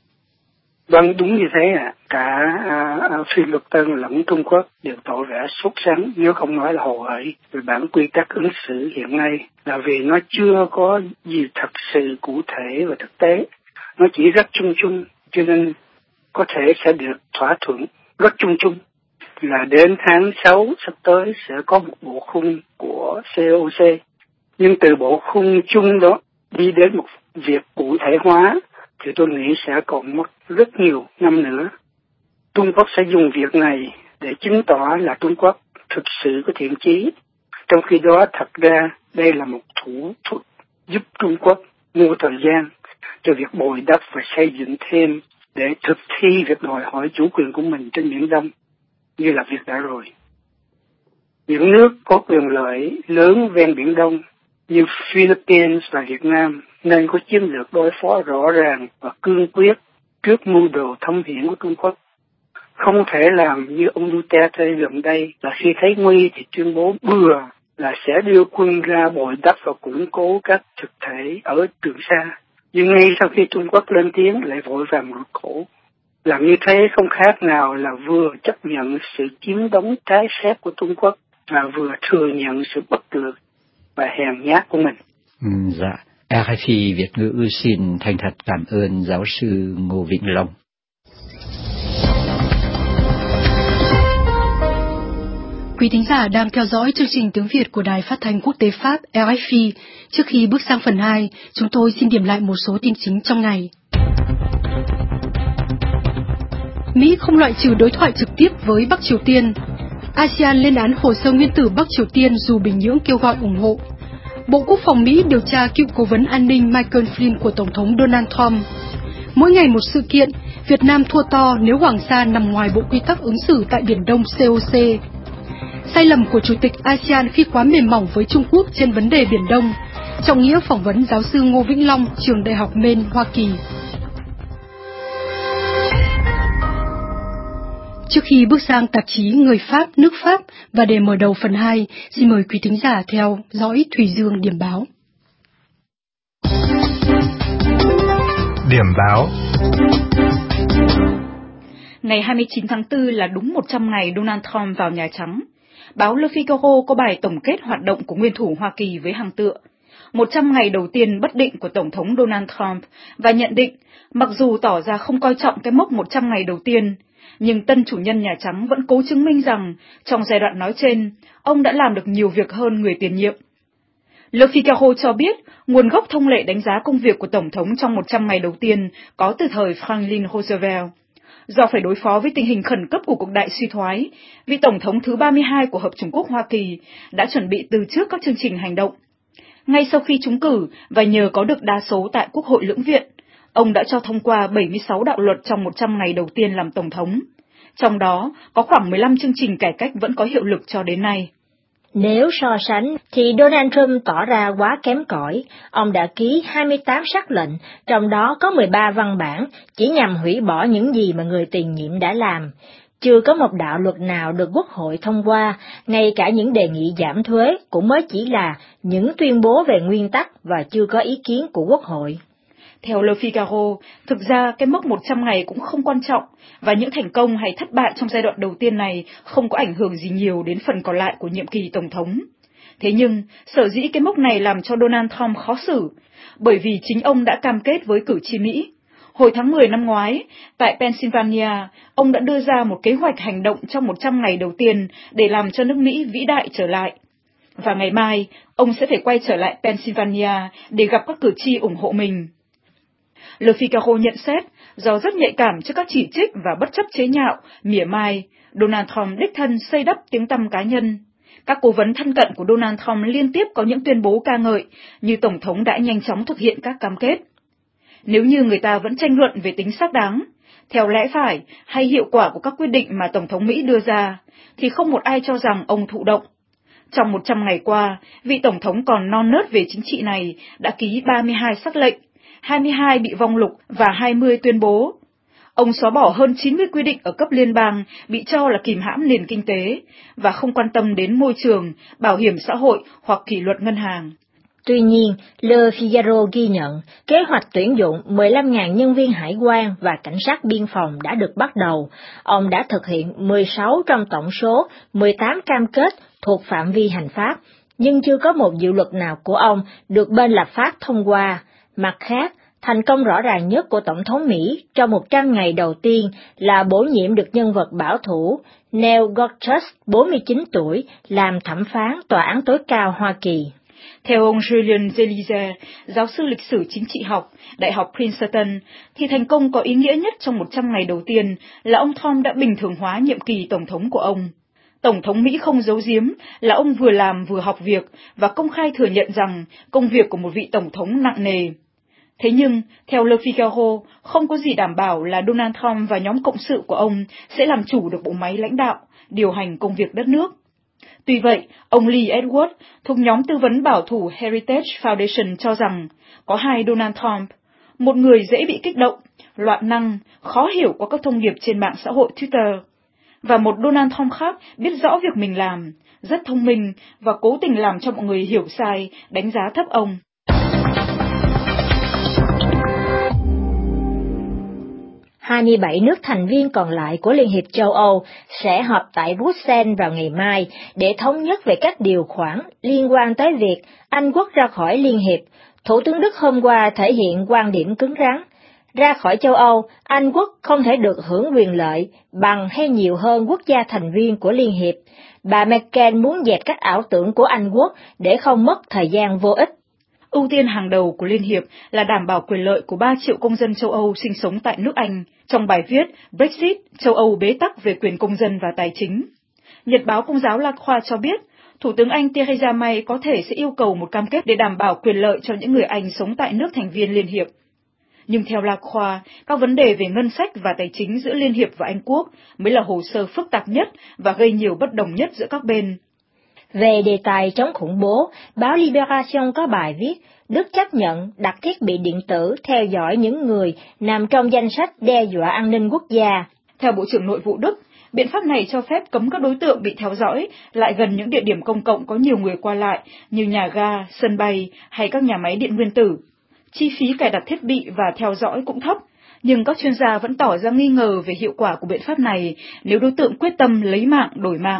Vâng, đúng như thế ạ. Cả Philippines lẫn Trung Quốc đều tỏ vẻ sốt sắng, nếu không nói là hồ hởi về bản quy tắc ứng xử hiện nay, là vì nó chưa có gì thật sự cụ thể và thực tế. Nó chỉ rất chung chung, cho nên có thể sẽ được thỏa thuận rất chung chung là đến tháng 6 sắp tới sẽ có một bộ khung của COC. Nhưng từ bộ khung chung đó đi đến một việc cụ thể hóa thì tôi nghĩ sẽ còn mất rất nhiều năm nữa. Trung Quốc sẽ dùng việc này để chứng tỏ là Trung Quốc thực sự có thiện chí. Trong khi đó, thật ra đây là một thủ thuật giúp Trung Quốc mua thời gian cho việc bồi đắp và xây dựng thêm để thực thi việc đòi hỏi chủ quyền của mình trên Biển Đông như là việc đã rồi. Những nước có quyền lợi lớn ven Biển Đông như Philippines và Việt Nam nên có chiến lược đối phó rõ ràng và cương quyết trước mưu đồ thâm hiểm của Trung Quốc. Không thể làm như ông Duterte gần đây là khi thấy nguy thì tuyên bố bừa là sẽ đưa quân ra bồi đắp và củng cố các thực thể ở Trường Sa. Nhưng ngay sau khi Trung Quốc lên tiếng lại vội vàng rụt cổ. Làm như thế không khác nào là vừa chấp nhận sự chiếm đóng trái phép của Trung Quốc và vừa thừa nhận sự bất lực và hèn nhát của mình. Dạ, RFI Việt ngữ xin thành thật cảm ơn giáo sư Ngô Vĩnh Long. Quý thính giả đang theo dõi chương trình tiếng Việt của Đài Phát thanh Quốc tế Pháp RFI. Trước khi bước sang phần 2, chúng tôi xin điểm lại một số tin chính trong ngày. Mỹ không loại trừ đối thoại trực tiếp với Bắc Triều Tiên. ASEAN lên án hồ sơ nguyên tử Bắc Triều Tiên dù Bình Nhưỡng kêu gọi ủng hộ. Bộ Quốc phòng Mỹ điều tra cựu cố vấn an ninh Michael Flynn của Tổng thống Donald Trump. Mỗi ngày một sự kiện, Việt Nam thua to nếu Hoàng Sa nằm ngoài bộ quy tắc ứng xử tại Biển Đông COC. Sai lầm của Chủ tịch ASEAN khi quá mềm mỏng với Trung Quốc trên vấn đề Biển Đông. Trọng nghĩa phỏng vấn giáo sư Ngô Vĩnh Long, trường Đại học Maine, Hoa Kỳ. Trước khi bước sang tạp chí Người Pháp, nước Pháp và để mở đầu phần 2, xin mời quý thính giả theo dõi Thùy Dương điểm báo. Điểm báo. Ngày 29 tháng 4 là đúng 100 ngày Donald Trump vào Nhà Trắng. Báo Le Figaro có bài tổng kết hoạt động của nguyên thủ Hoa Kỳ với hàng tựa 100 ngày đầu tiên bất định của Tổng thống Donald Trump và nhận định, mặc dù tỏ ra không coi trọng cái mốc 100 ngày đầu tiên, nhưng tân chủ nhân Nhà Trắng vẫn cố chứng minh rằng trong giai đoạn nói trên, ông đã làm được nhiều việc hơn người tiền nhiệm. Le Figaro cho biết, nguồn gốc thông lệ đánh giá công việc của Tổng thống trong 100 ngày đầu tiên có từ thời Franklin Roosevelt. Do phải đối phó với tình hình khẩn cấp của cuộc đại suy thoái, vị Tổng thống thứ 32 của Hợp chủng quốc Hoa Kỳ đã chuẩn bị từ trước các chương trình hành động. Ngay sau khi trúng cử và nhờ có được đa số tại Quốc hội lưỡng viện, ông đã cho thông qua 76 đạo luật trong 100 ngày đầu tiên làm Tổng thống. Trong đó, có khoảng 15 chương trình cải cách vẫn có hiệu lực cho đến nay. Nếu so sánh, thì Donald Trump tỏ ra quá kém cỏi. Ông đã ký 28 sắc lệnh, trong đó có 13 văn bản, chỉ nhằm hủy bỏ những gì mà người tiền nhiệm đã làm. Chưa có một đạo luật nào được Quốc hội thông qua, ngay cả những đề nghị giảm thuế cũng mới chỉ là những tuyên bố về nguyên tắc và chưa có ý kiến của Quốc hội. Theo Le Figaro, thực ra cái mốc 100 ngày cũng không quan trọng, và những thành công hay thất bại trong giai đoạn đầu tiên này không có ảnh hưởng gì nhiều đến phần còn lại của nhiệm kỳ Tổng thống. Thế nhưng, sở dĩ cái mốc này làm cho Donald Trump khó xử, bởi vì chính ông đã cam kết với cử tri Mỹ. Hồi tháng 10 năm ngoái, tại Pennsylvania, ông đã đưa ra một kế hoạch hành động trong 100 ngày đầu tiên để làm cho nước Mỹ vĩ đại trở lại. Và ngày mai, ông sẽ phải quay trở lại Pennsylvania để gặp các cử tri ủng hộ mình. Le Figaro nhận xét, do rất nhạy cảm trước các chỉ trích và bất chấp chế nhạo, mỉa mai, Donald Trump đích thân xây đắp tiếng tăm cá nhân. Các cố vấn thân cận của Donald Trump liên tiếp có những tuyên bố ca ngợi, như Tổng thống đã nhanh chóng thực hiện các cam kết. Nếu như người ta vẫn tranh luận về tính xác đáng, theo lẽ phải hay hiệu quả của các quyết định mà Tổng thống Mỹ đưa ra, thì không một ai cho rằng ông thụ động. Trong 100 ngày qua, vị Tổng thống còn non nớt về chính trị này đã ký 32 sắc lệnh, 22 bị vong lục và 20 tuyên bố. Ông xóa bỏ hơn 90 quy định ở cấp liên bang bị cho là kìm hãm nền kinh tế và không quan tâm đến môi trường, bảo hiểm xã hội hoặc kỷ luật ngân hàng. Tuy nhiên, Le Figaro ghi nhận kế hoạch tuyển dụng 15.000 nhân viên hải quan và cảnh sát biên phòng đã được bắt đầu. Ông đã thực hiện 16 trong tổng số 18 cam kết thuộc phạm vi hành pháp, nhưng chưa có một dự luật nào của ông được bên lập pháp thông qua. Mặt khác, thành công rõ ràng nhất của Tổng thống Mỹ trong 100 ngày đầu tiên là bổ nhiệm được nhân vật bảo thủ Neil Gorsuch, 49 tuổi, làm thẩm phán Tòa án tối cao Hoa Kỳ. Theo ông Julian Zelizer, giáo sư lịch sử chính trị học, Đại học Princeton, thì thành công có ý nghĩa nhất trong 100 ngày đầu tiên là ông Trump đã bình thường hóa nhiệm kỳ Tổng thống của ông. Tổng thống Mỹ không giấu giếm là ông vừa làm vừa học việc và công khai thừa nhận rằng công việc của một vị Tổng thống nặng nề. Thế nhưng, theo Le Figaro, không có gì đảm bảo là Donald Trump và nhóm cộng sự của ông sẽ làm chủ được bộ máy lãnh đạo, điều hành công việc đất nước. Tuy vậy, ông Lee Edwards thuộc nhóm tư vấn bảo thủ Heritage Foundation cho rằng có hai Donald Trump, một người dễ bị kích động, loạn năng, khó hiểu qua các thông điệp trên mạng xã hội Twitter, và một Donald Trump khác biết rõ việc mình làm, rất thông minh và cố tình làm cho mọi người hiểu sai, đánh giá thấp ông. Hai 27 nước thành viên còn lại của Liên hiệp châu Âu sẽ họp tại Bruxelles vào ngày mai để thống nhất về các điều khoản liên quan tới việc Anh Quốc ra khỏi Liên hiệp. Thủ tướng Đức hôm qua thể hiện quan điểm cứng rắn. Ra khỏi châu Âu, Anh Quốc không thể được hưởng quyền lợi bằng hay nhiều hơn quốc gia thành viên của Liên hiệp. Bà Merkel muốn dẹp các ảo tưởng của Anh Quốc để không mất thời gian vô ích. Ưu tiên hàng đầu của Liên hiệp là đảm bảo quyền lợi của 3 triệu công dân châu Âu sinh sống tại nước Anh. Trong bài viết Brexit, châu Âu bế tắc về quyền công dân và tài chính, Nhật báo Công giáo La Croix cho biết, Thủ tướng Anh Theresa May có thể sẽ yêu cầu một cam kết để đảm bảo quyền lợi cho những người Anh sống tại nước thành viên Liên hiệp. Nhưng theo La Croix, các vấn đề về ngân sách và tài chính giữa Liên hiệp và Anh Quốc mới là hồ sơ phức tạp nhất và gây nhiều bất đồng nhất giữa các bên. Về đề tài chống khủng bố, báo Libération có bài viết, Đức chấp nhận đặt thiết bị điện tử theo dõi những người nằm trong danh sách đe dọa an ninh quốc gia. Theo Bộ trưởng Nội vụ Đức, Biện pháp này cho phép cấm các đối tượng bị theo dõi lại gần những địa điểm công cộng có nhiều người qua lại như nhà ga, sân bay hay các nhà máy điện nguyên tử. Chi phí cài đặt thiết bị và theo dõi cũng thấp, nhưng các chuyên gia vẫn tỏ ra nghi ngờ về hiệu quả của biện pháp này nếu đối tượng quyết tâm lấy mạng đổi mạng.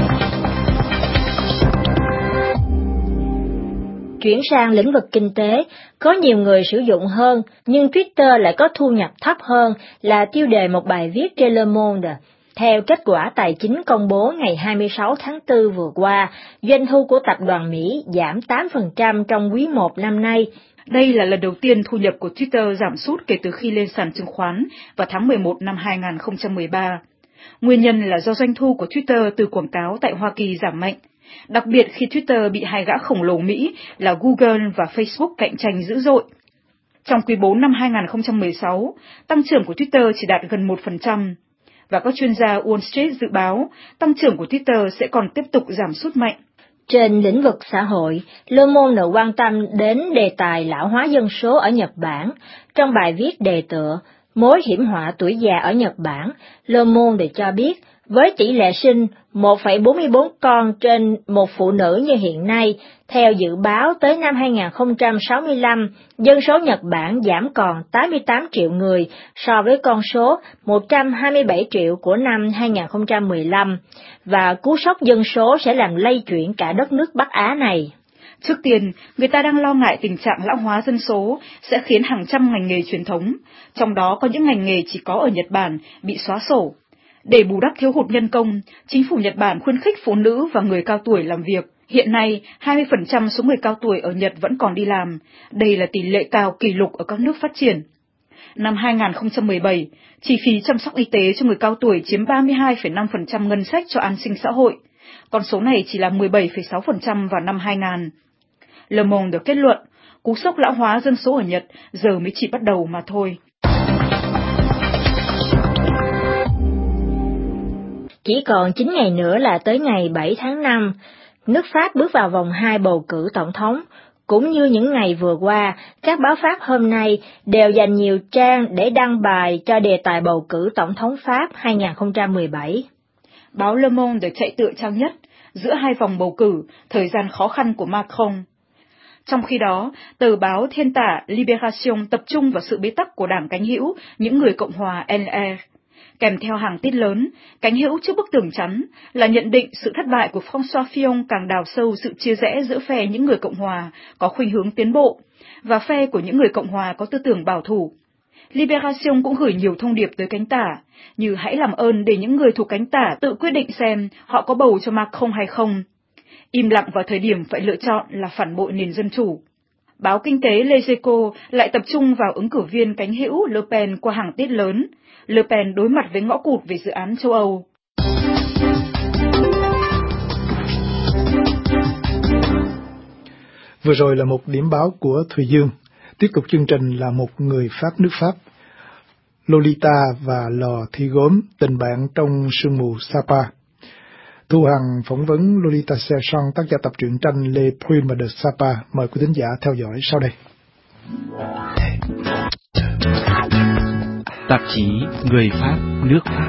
Chuyển sang lĩnh vực kinh tế, có nhiều người sử dụng hơn, nhưng Twitter lại có thu nhập thấp hơn là tiêu đề một bài viết trên Le Monde. Theo kết quả tài chính công bố ngày 26 tháng 4 vừa qua, doanh thu của tập đoàn Mỹ giảm 8% trong quý 1 năm nay. Đây là lần đầu tiên thu nhập của Twitter giảm sút kể từ khi lên sàn chứng khoán vào tháng 11 năm 2013. Nguyên nhân là do doanh thu của Twitter từ quảng cáo tại Hoa Kỳ giảm mạnh, đặc biệt khi Twitter bị hai gã khổng lồ Mỹ là Google và Facebook cạnh tranh dữ dội. Trong quý 4 năm 2016, tăng trưởng của Twitter chỉ đạt gần 1%, và các chuyên gia Wall Street dự báo tăng trưởng của Twitter sẽ còn tiếp tục giảm sút mạnh. Trên lĩnh vực xã hội, Le Monde quan tâm đến đề tài lão hóa dân số ở Nhật Bản. Trong bài viết đề tựa Mối hiểm họa tuổi già ở Nhật Bản, Le Monde cho biết, với tỷ lệ sinh 1,44 con trên một phụ nữ như hiện nay, theo dự báo tới năm 2065, dân số Nhật Bản giảm còn 88 triệu người so với con số 127 triệu của năm 2015, và cú sốc dân số sẽ làm lay chuyển cả đất nước Bắc Á này. Trước tiên, người ta đang lo ngại tình trạng lão hóa dân số sẽ khiến hàng trăm ngành nghề truyền thống, trong đó có những ngành nghề chỉ có ở Nhật Bản, bị xóa sổ. Để bù đắp thiếu hụt nhân công, chính phủ Nhật Bản khuyến khích phụ nữ và người cao tuổi làm việc. Hiện nay, 20% số người cao tuổi ở Nhật vẫn còn đi làm. Đây là tỷ lệ cao kỷ lục ở các nước phát triển. Năm 2017, chi phí chăm sóc y tế cho người cao tuổi chiếm 32,5% ngân sách cho an sinh xã hội. Con số này chỉ là 17,6% vào năm 2000. Le Monde được kết luận, cú sốc lão hóa dân số ở Nhật giờ mới chỉ bắt đầu mà thôi. Chỉ còn 9 ngày nữa là tới ngày 7 tháng 5, nước Pháp bước vào vòng 2 bầu cử tổng thống. Cũng như những ngày vừa qua, các báo Pháp hôm nay đều dành nhiều trang để đăng bài cho đề tài bầu cử tổng thống Pháp 2017. Báo Le Monde chạy tựa trang nhất, giữa hai vòng bầu cử, thời gian khó khăn của Macron. Trong khi đó, tờ báo thiên tả Libération tập trung vào sự bế tắc của đảng cánh hữu những người Cộng hòa LR. Kèm theo hàng tít lớn, cánh hữu trước bức tường chắn là nhận định sự thất bại của François Fillon càng đào sâu sự chia rẽ giữa phe những người Cộng hòa có khuynh hướng tiến bộ và phe của những người Cộng hòa có tư tưởng bảo thủ. Libération cũng gửi nhiều thông điệp tới cánh tả, như hãy làm ơn để những người thuộc cánh tả tự quyết định xem họ có bầu cho Macron hay không. Im lặng vào thời điểm phải lựa chọn là phản bội nền dân chủ. Báo kinh tế Les Echos lại tập trung vào ứng cử viên cánh hữu Le Pen qua hàng tít lớn. Le Pen đối mặt với ngõ cụt về dự án châu Âu. Vừa rồi là một điểm báo của Thùy Dương. Tiếp tục chương trình là một người Pháp nước Pháp. Lolita và lò thi gốm, tình bạn trong sương mù Sapa. Thu Hằng phỏng vấn Lolita Serson, tác giả tập truyện tranh Les Plumes de Sapa. Mời quý thính giả theo dõi sau đây. Tạp chí Người Pháp nước Pháp.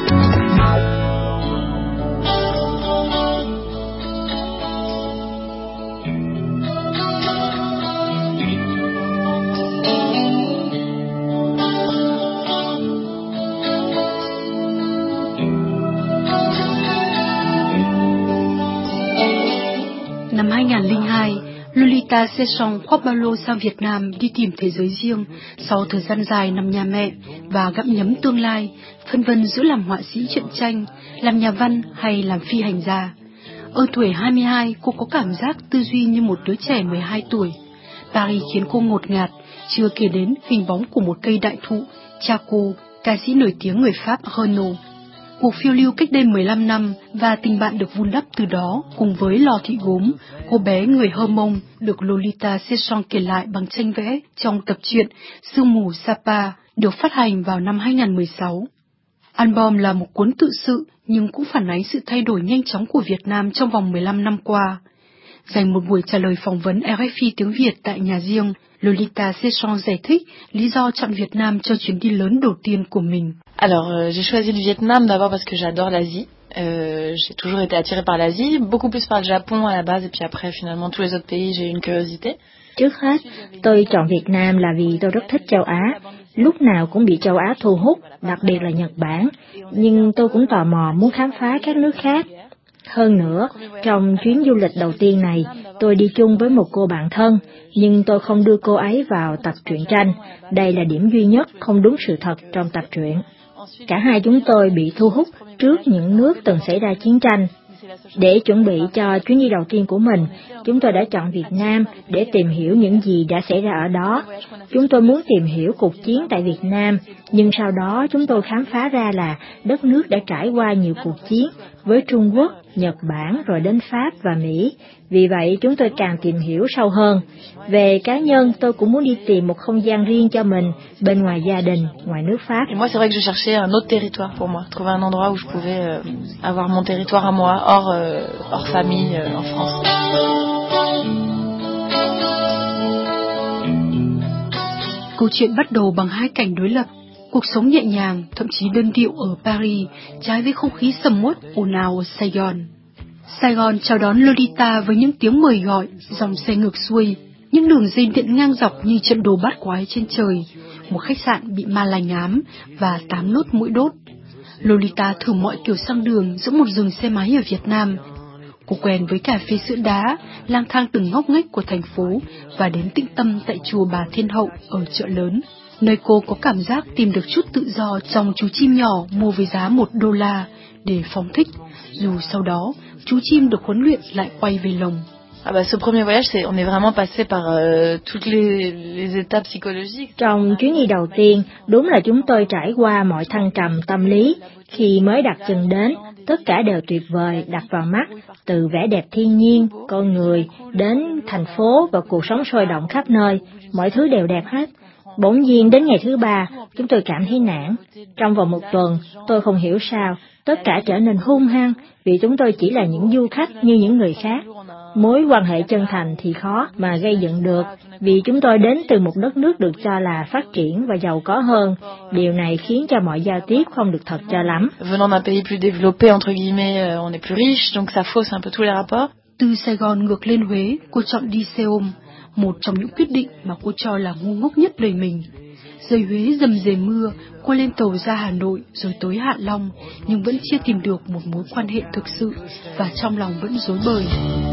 Năm 2002, Lolita Serson khoác ba lô sang Việt Nam đi tìm thế giới riêng sau thời gian dài nằm nhà mẹ và gặm nhấm tương lai, phân vân giữa làm họa sĩ truyện tranh, làm nhà văn hay làm phi hành gia. Ở tuổi 22, cô có cảm giác tư duy như một đứa trẻ 12 tuổi. Paris khiến cô ngột ngạt, chưa kể đến hình bóng của một cây đại thụ, cha cô, ca sĩ nổi tiếng người Pháp Renaud. Cuộc phiêu lưu cách đây 15 năm và tình bạn được vun đắp từ đó cùng với lò thị gốm, cô bé người Hơ Mông được Lolita Serson kể lại bằng tranh vẽ trong tập truyện Sương mù Sapa được phát hành vào năm 2016. Album là một cuốn tự sự nhưng cũng phản ánh sự thay đổi nhanh chóng của Việt Nam trong vòng 15 năm qua. Dành một buổi trả lời phỏng vấn RFI tiếng Việt tại nhà riêng, Lolita Sessions giải thích lý do chọn Việt Nam cho chuyến đi lớn đầu tiên của mình. Alors, j'ai choisi le Vietnam d'abord parce que j'adore l'Asie. J'ai toujours été attirée par l'Asie, beaucoup plus par le Japon à la base, et puis après, finalement, tous les autres pays, j'ai eu une curiosité. Trước hết, tôi chọn Việt Nam là vì tôi rất thích châu Á. Lúc nào cũng bị châu Á thu hút, đặc biệt là Nhật Bản. Nhưng tôi cũng tò mò muốn khám phá các nước khác. Hơn nữa, trong chuyến du lịch đầu tiên này, tôi đi chung với một cô bạn thân, nhưng tôi không đưa cô ấy vào tập truyện tranh. Đây là điểm duy nhất không đúng sự thật trong tập truyện. Cả hai chúng tôi bị thu hút trước những nước từng xảy ra chiến tranh. Để chuẩn bị cho chuyến đi đầu tiên của mình, chúng tôi đã chọn Việt Nam để tìm hiểu những gì đã xảy ra ở đó. Chúng tôi muốn tìm hiểu cuộc chiến tại Việt Nam, nhưng sau đó chúng tôi khám phá ra là đất nước đã trải qua nhiều cuộc chiến với Trung Quốc, Nhật Bản rồi đến Pháp và Mỹ. Vì vậy chúng tôi càng tìm hiểu sâu hơn. Về cá nhân, tôi cũng muốn đi tìm một không gian riêng cho mình bên ngoài gia đình, ngoài nước Pháp. Et moi, c'est vrai que je cherchais un autre territoire pour moi, trouver un endroit où je pouvais avoir mon territoire à moi, hors famille, en France. Câu chuyện bắt đầu bằng hai cảnh đối lập. Cuộc sống nhẹ nhàng, thậm chí đơn điệu ở Paris, trái với không khí sầm uất ồn ào ở Sài Gòn. Sài Gòn chào đón Lolita với những tiếng mời gọi, dòng xe ngược xuôi, những đường dây điện ngang dọc như trận đồ bát quái trên trời, một khách sạn bị ma lành ám và 8 nốt mũi đốt. Lolita thử mọi kiểu sang đường giữa một rừng xe máy ở Việt Nam. Cô quen với cà phê sữa đá, lang thang từng ngóc ngách của thành phố và đến tĩnh tâm tại chùa Bà Thiên Hậu ở chợ lớn, nơi cô có cảm giác tìm được chút tự do trong chú chim nhỏ mua với giá $1 để phóng thích, dù sau đó chú chim được huấn luyện lại quay về lồng. Ah bah, ce premier voyage, on est vraiment passé par toutes les étapes psychologiques. Trong chuyến đi đầu tiên, đúng là chúng tôi trải qua mọi thăng trầm tâm lý. Khi mới đặt chân đến, tất cả đều tuyệt vời đặt vào mắt, từ vẻ đẹp thiên nhiên, con người, đến thành phố và cuộc sống sôi động khắp nơi, mọi thứ đều đẹp hết. Bỗng nhiên đến ngày thứ 3, chúng tôi cảm thấy nản. Trong vòng 1 tuần, tôi không hiểu sao, tất cả trở nên hung hăng vì chúng tôi chỉ là những du khách như những người khác. Mối quan hệ chân thành thì khó mà gây dựng được vì chúng tôi đến từ một đất nước được cho là phát triển và giàu có hơn. Điều này khiến cho mọi giao tiếp không được thật cho lắm. Venant d'un pays plus développé, entre guillemets, on est plus riche, donc ça fausse un peu tous les rapports. Từ Sài Gòn ngược lên Huế, cô chọn đi xe ôm, một trong những quyết định mà cô cho là ngu ngốc nhất đời mình. Rời Huế dầm dề mưa, cô lên tàu ra Hà Nội rồi tới Hạ Long, nhưng vẫn chưa tìm được một mối quan hệ thực sự và trong lòng vẫn rối bời.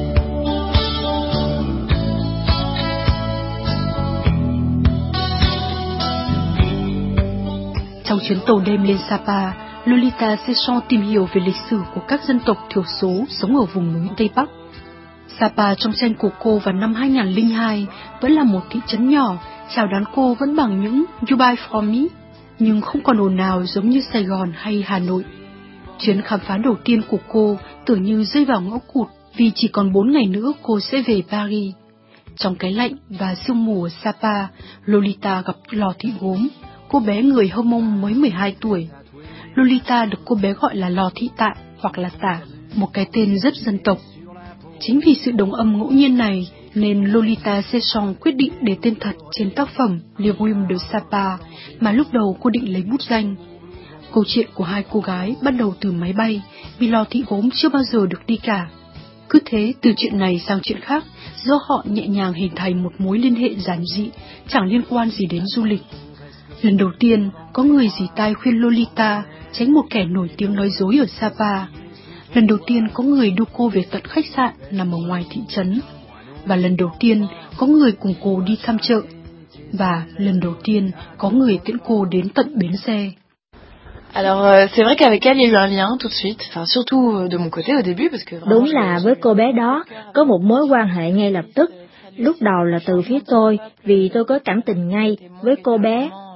Trong chuyến tàu đêm lên Sapa, Lolita Sessions tìm hiểu về lịch sử của các dân tộc thiểu số sống ở vùng núi Tây Bắc. Sapa trong tranh của cô vào năm 2002 vẫn là một thị trấn nhỏ, chào đón cô vẫn bằng những "You buy from me", nhưng không còn ồn ào giống như Sài Gòn hay Hà Nội. Chuyến khám phá đầu tiên của cô tưởng như rơi vào ngõ cụt vì chỉ còn 4 ngày nữa cô sẽ về Paris. Trong cái lạnh và sương mù ở Sapa, Lolita gặp Lò Thị Gốm, cô bé người Hơ Mông mới 12 tuổi. Lolita được cô bé gọi là Lò Thị Tạ hoặc là Tả, một cái tên rất dân tộc. Chính vì sự đồng âm ngẫu nhiên này nên Lolita Sessions quyết định để tên thật trên tác phẩm Les Brumes de Sapa mà lúc đầu cô định lấy bút danh. Câu chuyện của hai cô gái bắt đầu từ máy bay vì Lò Thị Gốm chưa bao giờ được đi cả. Cứ thế từ chuyện này sang chuyện khác, giữa họ nhẹ nhàng hình thành một mối liên hệ giản dị, chẳng liên quan gì đến du lịch. Lần đầu tiên, có người dì tai khuyên Lolita tránh một kẻ nổi tiếng nói dối ở Sapa. Lần đầu tiên có người đưa cô về tận khách sạn nằm ở ngoài thị trấn. Và lần đầu tiên có người cùng cô đi thăm chợ. Và lần đầu tiên có người tiễn cô đến tận bến xe. Alors, c'est vrai qu'avec elle, il y a eu un lien tout de suite, enfin surtout de mon côté au début parce que đúng là với cô bé đó có một mối quan hệ ngay lập tức. Lúc đầu là từ phía tôi vì tôi có cảm tình ngay với cô bé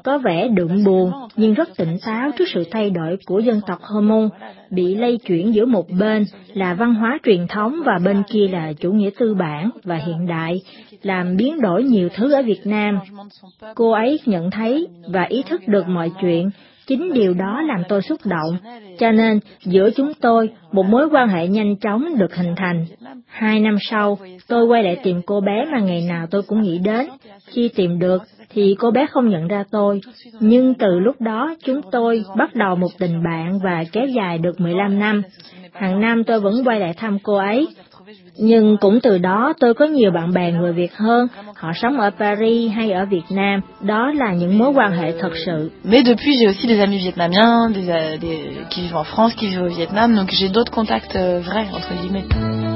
có vẻ đượm buồn nhưng rất tỉnh táo trước sự thay đổi của dân tộc Hơ Mông, bị lây chuyển giữa một bên là văn hóa truyền thống và bên kia là chủ nghĩa tư bản và hiện đại, làm biến đổi nhiều thứ ở Việt Nam. Cô ấy nhận thấy và ý thức được mọi chuyện. Chính điều đó làm tôi xúc động, cho nên giữa chúng tôi một mối quan hệ nhanh chóng được hình thành. 2 năm sau, tôi quay lại tìm cô bé mà ngày nào tôi cũng nghĩ đến. Khi tìm được thì cô bé không nhận ra tôi, nhưng từ lúc đó chúng tôi bắt đầu một tình bạn và kéo dài được 15 năm. Hàng năm tôi vẫn quay lại thăm cô ấy. Nhưng cũng từ đó tôi có nhiều bạn bè người Việt hơn, họ sống ở Paris hay ở Việt Nam, đó là những mối quan hệ thật sự. Mais depuis j'ai aussi des amis vietnamiens, qui vivent en France, qui vivent au Vietnam, donc j'ai d'autres contacts vrais entre guillemets.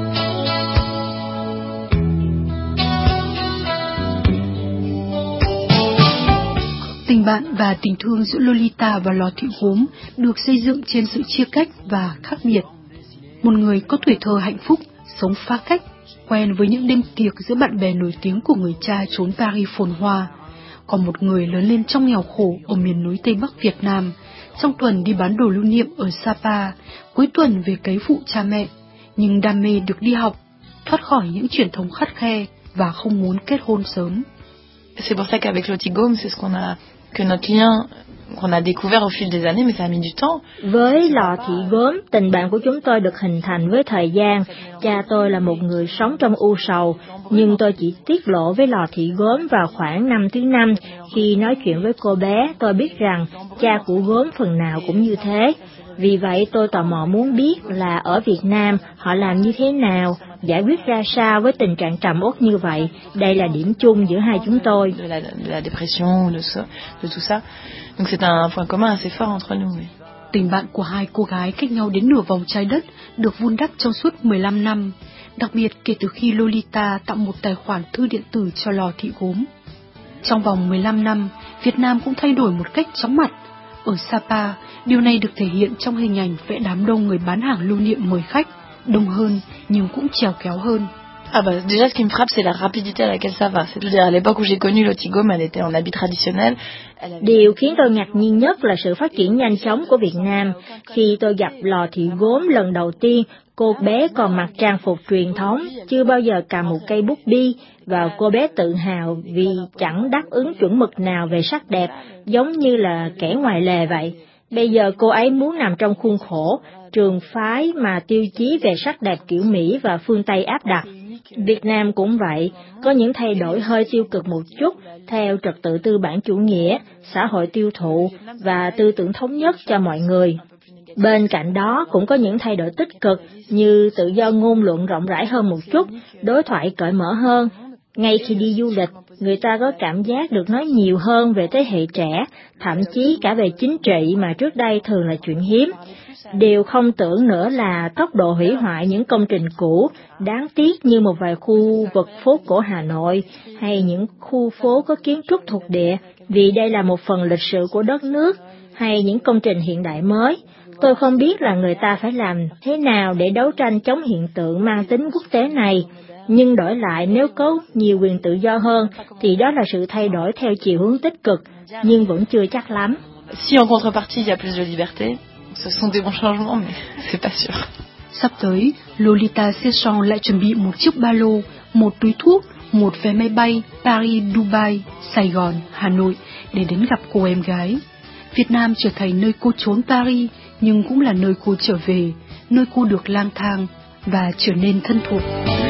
Tình bạn và tình thương giữa Lolita và Lò Thị Gốm được xây dựng trên sự chia cách và khác biệt. Một người có tuổi thơ hạnh phúc, sống phá cách, quen với những đêm tiệc giữa bạn bè nổi tiếng của người cha trốn Paris phồn hoa. Còn một người lớn lên trong nghèo khổ ở miền núi Tây Bắc Việt Nam, trong tuần đi bán đồ lưu niệm ở Sapa, cuối tuần về cấy phụ cha mẹ, nhưng đam mê được đi học, thoát khỏi những truyền thống khắt khe và không muốn kết hôn sớm. C'est pour ça qu'avec Loti Gốm, c'est ce que notre lien qu'on a découvert au fil des années, mais ça a mis du temps. Với Lò Thị Gốm, tình bạn của chúng tôi được hình thành với thời gian. Cha tôi là một người sống trong u sầu, nhưng tôi chỉ tiết lộ với Lò Thị Gốm vào khoảng năm thứ 5. Khi nói chuyện với cô bé, tôi biết rằng cha của Gốm phần nào cũng như thế. Vì vậy tôi tò mò muốn biết là ở Việt Nam họ làm như thế nào, giải quyết ra sao với tình trạng trầm uất như vậy. Đây là điểm chung giữa hai chúng tôi. De la dépression, de tout ça. Donc c'est un point commun assez fort entre nous. Tình bạn của hai cô gái cách nhau đến nửa vòng trái đất được vun đắp trong suốt 15 năm, đặc biệt kể từ khi Lolita tạo một tài khoản thư điện tử cho Lò Thị Gốm. Trong vòng 15 năm, Việt Nam cũng thay đổi một cách chóng mặt. Ở Sapa, điều này được thể hiện trong hình ảnh vẽ đám đông người bán hàng lưu niệm mời khách, đông hơn nhưng cũng trèo kéo hơn. Ah bah déjà ce qui me frappe c'est la rapidité à laquelle ça va. C'est-à-dire à l'époque où j'ai connu Loti Gốm, elle était en habit traditionnel. Điều khiến tôi ngạc nhiên nhất là sự phát triển nhanh chóng của Việt Nam. Khi tôi gặp Lò Thị Gốm lần đầu tiên, cô bé còn mặc trang phục truyền thống, chưa bao giờ cầm một cây bút bi, và cô bé tự hào vì chẳng đáp ứng chuẩn mực nào về sắc đẹp, giống như là kẻ ngoài lề vậy. Bây giờ cô ấy muốn nằm trong khuôn khổ, trường phái mà tiêu chí về sắc đẹp kiểu Mỹ và phương Tây áp đặt. Việt Nam cũng vậy, có những thay đổi hơi tiêu cực một chút, theo trật tự tư bản chủ nghĩa, xã hội tiêu thụ và tư tưởng thống nhất cho mọi người. Bên cạnh đó cũng có những thay đổi tích cực như tự do ngôn luận rộng rãi hơn một chút, đối thoại cởi mở hơn. Ngay khi đi du lịch, người ta có cảm giác được nói nhiều hơn về thế hệ trẻ, thậm chí cả về chính trị mà trước đây thường là chuyện hiếm. Điều không tưởng nữa là tốc độ hủy hoại những công trình cũ, đáng tiếc như một vài khu vực phố cổ Hà Nội hay những khu phố có kiến trúc thuộc địa, vì đây là một phần lịch sử của đất nước, hay những công trình hiện đại mới. Tôi không biết là người ta phải làm thế nào để đấu tranh chống hiện tượng mang tính quốc tế này, nhưng đổi lại nếu có nhiều quyền tự do hơn thì đó là sự thay đổi theo chiều hướng tích cực, nhưng vẫn chưa chắc lắm. Si en contrepartie il y a plus de liberté, ce sont des bons changements, mais c'est pas sûr. Sắp tới, Lolita Session lại chuẩn bị một chiếc ba lô, một túi thuốc, một vé máy bay Paris, Dubai, Sài Gòn, Hà Nội để đến gặp cô em gái. Việt Nam trở thành nơi cô trốn Paris, nhưng cũng là nơi cô trở về, nơi cô được lang thang và trở nên thân thuộc.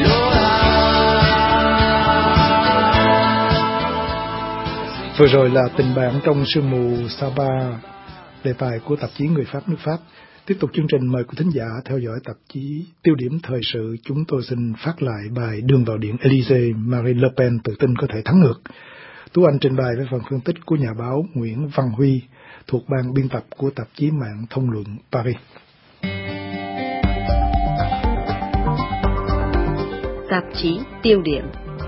Vừa rồi là tình bạn trong sương mù Sapa, đề tài của tạp chí Người Pháp nước Pháp. Tiếp tục chương trình, mời quý thính giả theo dõi tạp chí Tiêu điểm thời sự. Chúng tôi xin phát lại bài Đường vào điện Élysée, Marine Le Pen tự tin có thể thắng ngược. Tú Anh trình bày với phần phân tích của nhà báo Nguyễn Văn Huy thuộc ban biên tập của tạp chí mạng Thông luận Paris. Tạp chí Tiêu điểm.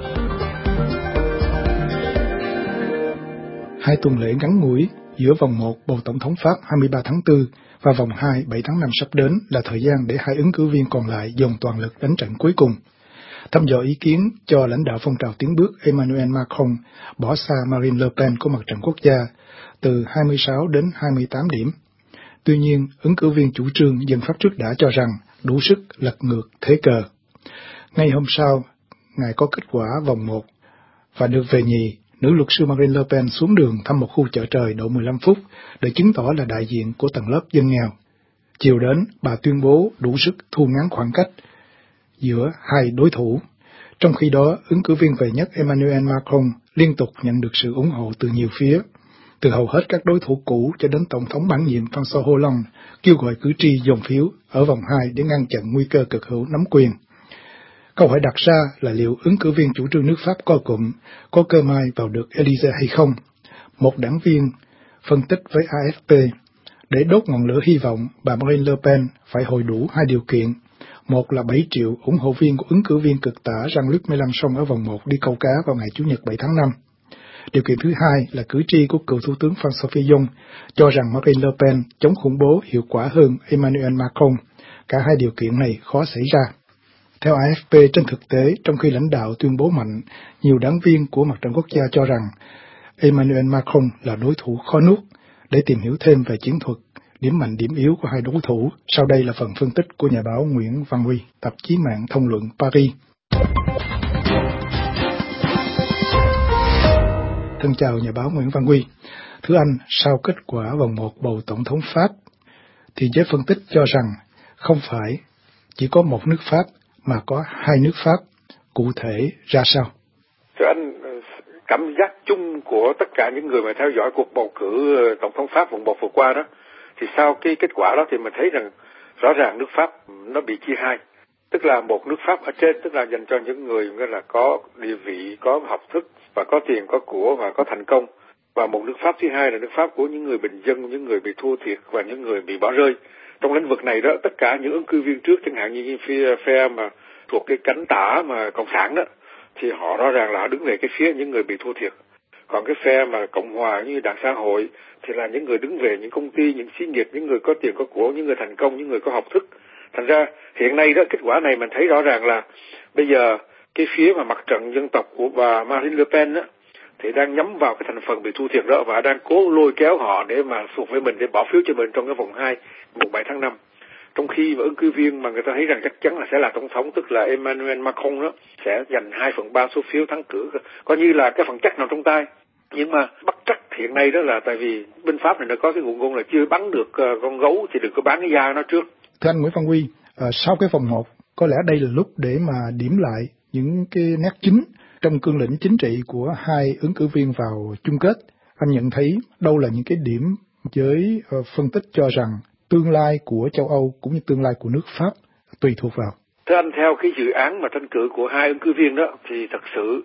2 tuần lễ ngắn ngủi giữa vòng 1 bầu tổng thống Pháp 23 tháng 4 và vòng 2 7 tháng 5 sắp đến là thời gian để hai ứng cử viên còn lại dồn toàn lực đánh trận cuối cùng. Thăm dò ý kiến cho lãnh đạo phong trào tiến bước Emmanuel Macron bỏ xa Marine Le Pen của mặt trận quốc gia, từ 26 đến 28 điểm. Tuy nhiên, ứng cử viên chủ trương Dân Pháp trước đã cho rằng đủ sức lật ngược thế cờ. Ngay hôm sau, Ngài có kết quả vòng 1 và được về nhì. Nữ luật sư Marine Le Pen xuống đường thăm một khu chợ trời độ 15 phút để chứng tỏ là đại diện của tầng lớp dân nghèo. Chiều đến, bà tuyên bố đủ sức thu ngắn khoảng cách giữa hai đối thủ. Trong khi đó, ứng cử viên về nhất Emmanuel Macron liên tục nhận được sự ủng hộ từ nhiều phía, từ hầu hết các đối thủ cũ cho đến Tổng thống mãn nhiệm François Hollande kêu gọi cử tri dồn phiếu ở vòng 2 để ngăn chặn nguy cơ cực hữu nắm quyền. Câu hỏi đặt ra là liệu ứng cử viên chủ trương nước Pháp co cụm có cơ may vào được Élysée hay không? Một đảng viên phân tích với AFP, để đốt ngọn lửa hy vọng, bà Marine Le Pen phải hội đủ hai điều kiện. Một là 7 triệu ủng hộ viên của ứng cử viên cực tả Jean-Luc Mélenchon ở vòng 1 đi câu cá vào ngày Chủ nhật 7 tháng 5. Điều kiện thứ hai là cử tri của cựu Thủ tướng François Fillon cho rằng Marine Le Pen chống khủng bố hiệu quả hơn Emmanuel Macron. Cả hai điều kiện này khó xảy ra. Theo AFP, trên thực tế, trong khi lãnh đạo tuyên bố mạnh, nhiều đảng viên của Mặt trận Quốc gia cho rằng Emmanuel Macron là đối thủ khó nuốt. Để tìm hiểu thêm về chiến thuật, điểm mạnh điểm yếu của hai đối thủ, sau đây là phần phân tích của nhà báo Nguyễn Văn Huy, tạp chí mạng Thông luận Paris. Thân chào nhà báo Nguyễn Văn Huy. Thưa anh, sau kết quả vòng 1 bầu tổng thống Pháp, thì giới phân tích cho rằng không phải chỉ có một nước Pháp mà có hai nước Pháp, cụ thể ra sao? Thưa anh, cảm giác chung của tất cả những người mà theo dõi cuộc bầu cử tổng thống Pháp vòng 1 vừa qua đó, thì sau cái kết quả đó thì mình thấy rằng rõ ràng nước Pháp nó bị chia hai. Tức là một nước Pháp ở trên, tức là dành cho những người là có địa vị, có học thức và có tiền, có của và có thành công. Và một nước Pháp thứ hai là nước Pháp của những người bình dân, những người bị thua thiệt và những người bị bỏ rơi. Trong lĩnh vực này đó, tất cả những ứng cử viên trước, chẳng hạn như phe mà thuộc cái cánh tả mà cộng sản đó, thì họ rõ ràng là họ đứng về cái phía những người bị thua thiệt. Còn cái phe mà cộng hòa như đảng xã hội thì là những người đứng về những công ty, những xí nghiệp, những người có tiền có của, những người thành công, những người có học thức. Thành ra hiện nay đó, kết quả này mình thấy rõ ràng là bây giờ cái phía mà mặt trận dân tộc của bà Marine Le Pen đó, thì đang nhắm vào cái thành phần bị thua thiệt đó và đang cố lôi kéo họ để mà thuộc với mình, để bỏ phiếu cho mình trong cái vòng 2 mùng 7 tháng 5. Trong khi mà ứng cử viên mà người ta thấy rằng chắc chắn là sẽ là tổng thống, tức là Emmanuel Macron đó, sẽ giành 2/3 số phiếu thắng cử, coi như là cái phần chắc nằm trong tay. Nhưng mà bất trắc hiện nay đó là tại vì bên Pháp này nó có cái ngụ ngôn là chưa bắn được con gấu thì đừng có bán cái da nó trước. Thưa anh Nguyễn Văn Huy, sau cái vòng 1, có lẽ đây là lúc để mà điểm lại những cái nét chính trong cương lĩnh chính trị của hai ứng cử viên vào chung kết. Anh nhận thấy đâu là những cái điểm giới phân tích cho rằng tương lai của châu Âu cũng như tương lai của nước Pháp tùy thuộc vào? Thưa anh, theo cái dự án mà tranh cử của hai ứng cử viên đó thì thật sự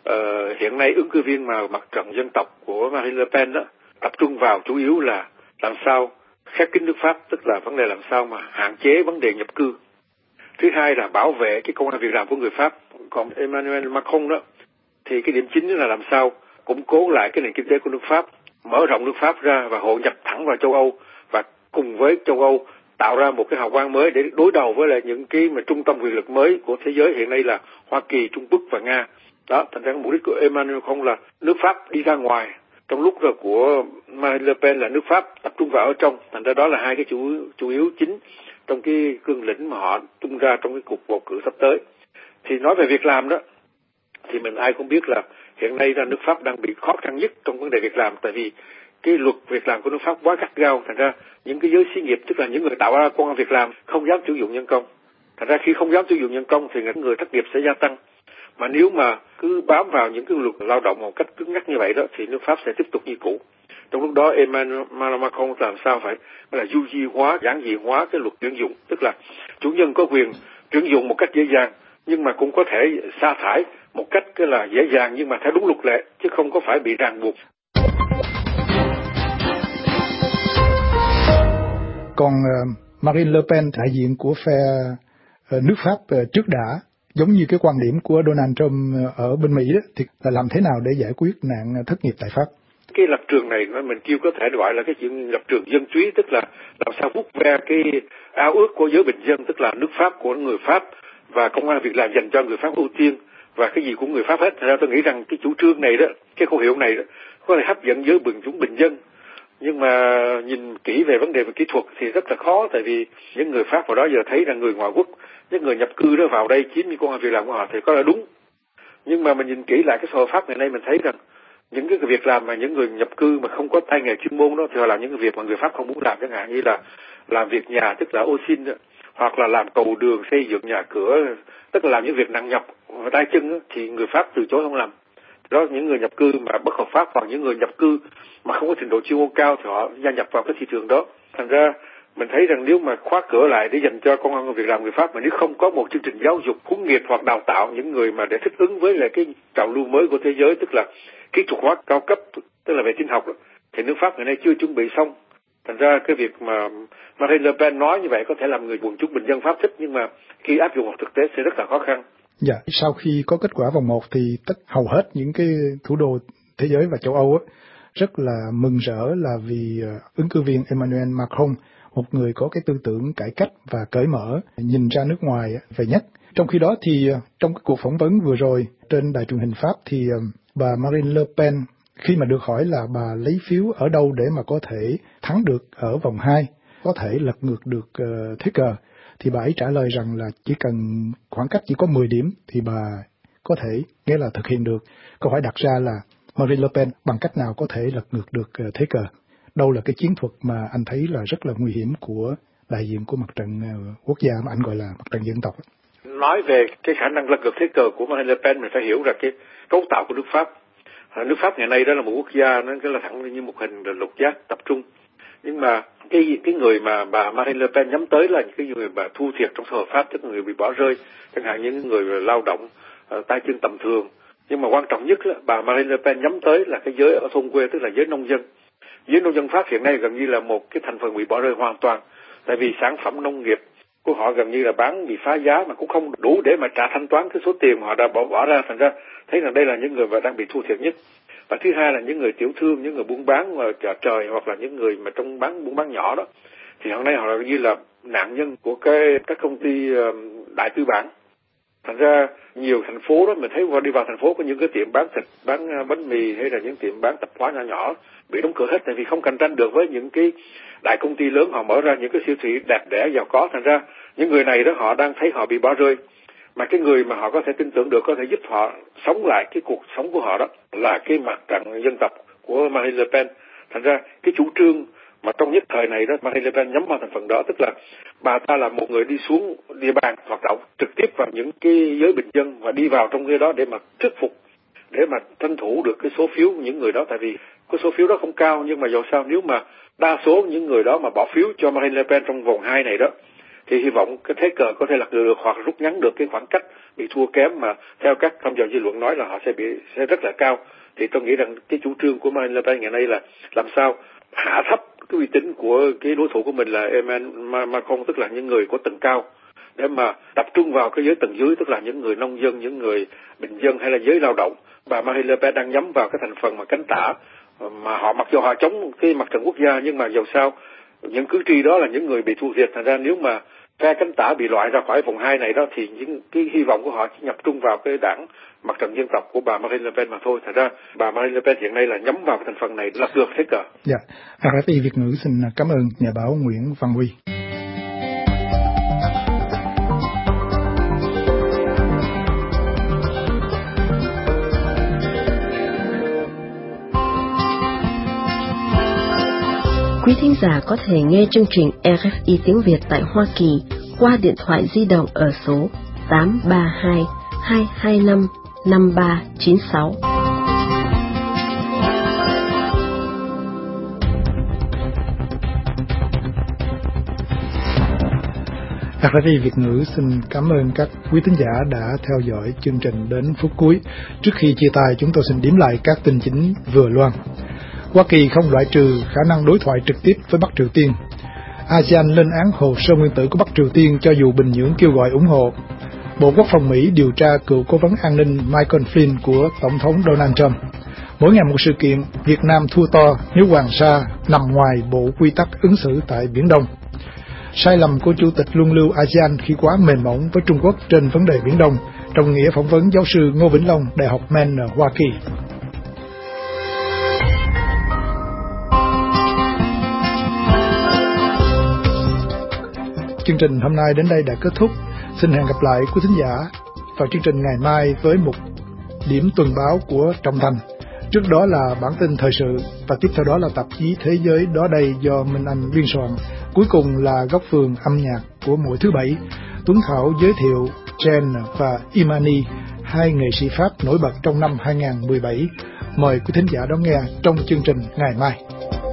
hiện nay ứng cử viên mà mặt trận dân tộc của Marine Le Pen đó tập trung vào chủ yếu là làm sao khép kín nước Pháp, tức là vấn đề làm sao mà hạn chế vấn đề nhập cư. Thứ hai là bảo vệ cái công ăn việc làm của người Pháp. Còn Emmanuel Macron đó thì cái điểm chính là làm sao củng cố lại cái nền kinh tế của nước Pháp, mở rộng nước Pháp ra và hội nhập thẳng vào châu Âu, và cùng với châu Âu tạo ra một cái hào quang mới để đối đầu với lại những cái mà trung tâm quyền lực mới của thế giới hiện nay là Hoa Kỳ, Trung Quốc và Nga. Đó, thành ra mục đích của Emmanuel Macron là nước Pháp đi ra ngoài, trong lúc là của Marine Le Pen là nước Pháp tập trung vào ở trong. Thành ra đó là hai cái chủ yếu chính trong cái cương lĩnh mà họ tung ra trong cái cuộc bầu cử sắp tới. Thì nói về việc làm đó, thì mình ai cũng biết là hiện nay là nước Pháp đang bị khó khăn nhất trong vấn đề việc làm, tại vì cái luật việc làm của nước Pháp quá gắt gao. Thành ra những cái giới xí nghiệp, tức là những người tạo ra công ăn việc làm, không dám sử dụng nhân công. Thành ra khi không dám sử dụng nhân công thì những người thất nghiệp sẽ gia tăng. Mà nếu mà cứ bám vào những cái luật lao động một cách cứng nhắc như vậy đó thì nước Pháp sẽ tiếp tục như cũ. Trong lúc đó Emmanuel Macron làm sao phải là du di hóa, giản dị hóa cái luật tuyển dụng, tức là chủ nhân có quyền tuyển dụng một cách dễ dàng, nhưng mà cũng có thể sa thải một cách cái là dễ dàng nhưng mà theo đúng luật lệ, chứ không có phải bị ràng buộc. Còn Marine Le Pen, đại diện của phe nước Pháp trước đã, giống như cái quan điểm của Donald Trump ở bên Mỹ đó, thì là làm thế nào để giải quyết nạn thất nghiệp tại Pháp? Cái lập trường này mình kêu có thể gọi là cái chuyện lập trường dân túy, tức là làm sao vuốt ve cái ao ước của giới bình dân, tức là nước Pháp của người Pháp và công ăn việc làm dành cho người Pháp ưu tiên và cái gì của người Pháp hết. Thật ra tôi nghĩ rằng cái chủ trương này đó, cái khẩu hiệu này đó có thể hấp dẫn giới quần chúng bình dân Nhưng mà nhìn kỹ về vấn đề về kỹ thuật thì rất là khó, tại vì những người Pháp vào đó giờ thấy rằng người ngoại quốc, những người nhập cư đó vào đây chiếm những công ăn việc làm của họ thì có là đúng. Nhưng mà mình nhìn kỹ lại cái xã hội Pháp ngày nay mình thấy rằng những cái việc làm mà những người nhập cư mà không có tay nghề chuyên môn đó thì họ làm những cái việc mà người Pháp không muốn làm, chẳng hạn như là làm việc nhà, tức là ô xin, hoặc là làm cầu đường, xây dựng nhà cửa, tức là làm những việc nặng nhọc tay chân đó, thì người Pháp từ chối không làm. Đó, những người nhập cư mà bất hợp pháp hoặc những người nhập cư mà không có trình độ chuyên môn cao thì họ gia nhập vào cái thị trường đó. Thành ra mình thấy rằng nếu mà khóa cửa lại để dành cho công ăn việc làm người Pháp, mà nếu không có một chương trình giáo dục huấn nghiệp hoặc đào tạo những người mà để thích ứng với lại cái trào lưu mới của thế giới, tức là kỹ thuật hóa cao cấp, tức là về tin học đó, thì nước Pháp ngày nay chưa chuẩn bị xong. Thành ra cái việc mà Marine Le Pen nói như vậy có thể làm người quần chúng bình dân Pháp thích, nhưng mà khi áp dụng vào thực tế sẽ rất là khó khăn. Dạ, sau khi có kết quả vòng 1 thì hầu hết những cái thủ đô thế giới và châu Âu rất là mừng rỡ là vì ứng cử viên Emmanuel Macron, một người có cái tư tưởng cải cách và cởi mở, nhìn ra nước ngoài về nhất. Trong khi đó thì trong cái cuộc phỏng vấn vừa rồi trên đài truyền hình Pháp thì bà Marine Le Pen, khi mà được hỏi là bà lấy phiếu ở đâu để mà có thể thắng được ở vòng 2, có thể lật ngược được thế cờ, thì bà ấy trả lời rằng là chỉ cần khoảng cách chỉ có 10 điểm thì bà có thể, nghĩa là thực hiện được. Câu hỏi đặt ra là Marine Le Pen bằng cách nào có thể lật ngược được thế cờ? Đâu là cái chiến thuật mà anh thấy là rất là nguy hiểm của đại diện của mặt trận quốc gia mà anh gọi là mặt trận dân tộc? Nói về cái khả năng lật ngược thế cờ của Marine Le Pen, mình phải hiểu rằng cái cấu tạo của nước Pháp. Nước Pháp ngày nay đó là một quốc gia nó là thẳng như một hình lục giác tập trung. Nhưng mà cái người mà bà Marine Le Pen nhắm tới là những cái người mà thua thiệt trong xã hội Pháp, tức là người bị bỏ rơi, chẳng hạn những người lao động tay chân tầm thường. Nhưng mà quan trọng nhất là bà Marine Le Pen nhắm tới là cái giới ở thôn quê, tức là giới nông dân. Giới nông dân Pháp hiện nay gần như là một cái thành phần bị bỏ rơi hoàn toàn, tại vì sản phẩm nông nghiệp của họ gần như là bán bị phá giá mà cũng không đủ để mà trả thanh toán cái số tiền mà họ đã bỏ ra. Thành ra thấy rằng đây là những người mà đang bị thua thiệt nhất. Và thứ hai là những người tiểu thương, những người buôn bán ở chợ trời hoặc là những người mà trong buôn bán nhỏ đó, thì hôm nay họ là như là nạn nhân của các công ty đại tư bản. Thành ra nhiều thành phố đó mình thấy đi vào thành phố có những cái tiệm bán thịt, bán bánh mì hay là những tiệm bán tạp hóa nhỏ nhỏ bị đóng cửa hết, tại vì không cạnh tranh được với những cái đại công ty lớn họ mở ra những cái siêu thị đẹp đẽ giàu có. Thành ra những người này đó họ đang thấy họ bị bỏ rơi, mà cái người mà họ có thể tin tưởng được, có thể giúp họ sống lại cái cuộc sống của họ đó là cái mặt trận dân tộc của Marine Le Pen. Thành ra cái chủ trương mà trong nhất thời này đó Marine Le Pen nhắm vào thành phần đó, tức là bà ta là một người đi xuống địa bàn hoạt động trực tiếp vào những cái giới bình dân và đi vào trong cái đó để mà thuyết phục, để mà tranh thủ được cái số phiếu những người đó. Tại vì cái số phiếu đó không cao, nhưng mà dầu sao nếu mà đa số những người đó mà bỏ phiếu cho Marine Le Pen trong vòng 2 này đó, thì hy vọng cái thế cờ có thể lật được hoặc rút ngắn được cái khoảng cách bị thua kém mà theo các thăm dò dư luận nói là họ sẽ rất là cao. Thì tôi nghĩ rằng cái chủ trương của Marine Le Pen ngày nay là làm sao hạ thấp cái uy tín của cái đối thủ của mình là Emmanuel Macron, tức là những người có tầng cao, để mà tập trung vào cái giới tầng dưới, tức là những người nông dân, những người bình dân hay là giới lao động. Bà Marine Le Pen đang nhắm vào cái thành phần mà cánh tả, mà họ mặc dù họ chống cái mặt trận quốc gia, nhưng mà dầu sao những cử tri đó là những người bị thua thiệt. Thành ra nếu mà phe cánh tả bị loại ra khỏi vòng 2 này đó, thì những cái hy vọng của họ chỉ nhập trung vào cái đảng mặt trận dân tộc của bà Marine Le Pen mà thôi. Thành ra bà Marine Le Pen hiện nay là nhắm vào cái thành phần này lật ngược thế cờ. Dạ, RFI Việt ngữ xin cảm ơn nhà báo Nguyễn Văn Huy. Quý thính giả có thể nghe chương trình RFI tiếng Việt tại Hoa Kỳ qua điện thoại di động ở số 832 225 5396. RFI Việt ngữ xin cảm ơn các quý thính giả đã theo dõi chương trình đến phút cuối. Trước khi chia tay, chúng tôi xin điểm lại các tin chính vừa loan. Hoa Kỳ không loại trừ khả năng đối thoại trực tiếp với Bắc Triều Tiên. ASEAN lên án hồ sơ nguyên tử của Bắc Triều Tiên cho dù Bình Nhưỡng kêu gọi ủng hộ. Bộ Quốc phòng Mỹ điều tra cựu cố vấn an ninh Michael Flynn của Tổng thống Donald Trump. Mỗi ngày một sự kiện, Việt Nam thua to nếu Hoàng Sa nằm ngoài bộ quy tắc ứng xử tại Biển Đông. Sai lầm của Chủ tịch luân lưu ASEAN khi quá mềm mỏng với Trung Quốc trên vấn đề Biển Đông, trong nghĩa phỏng vấn giáo sư Ngô Vĩnh Long, Đại học Maine, Hoa Kỳ. Chương trình hôm nay đến đây đã kết thúc. Xin hẹn gặp lại quý thính giả vào chương trình ngày mai với một điểm tuần báo của Trọng Thành. Trước đó là bản tin thời sự và tiếp theo đó là tạp chí Thế giới đó đây do Minh Anh biên soạn. Cuối cùng là góc vườn âm nhạc của mỗi thứ Bảy. Tuấn Thảo giới thiệu Chen và Imani, hai nghệ sĩ Pháp nổi bật trong năm 2017. Mời quý thính giả đón nghe trong chương trình ngày mai.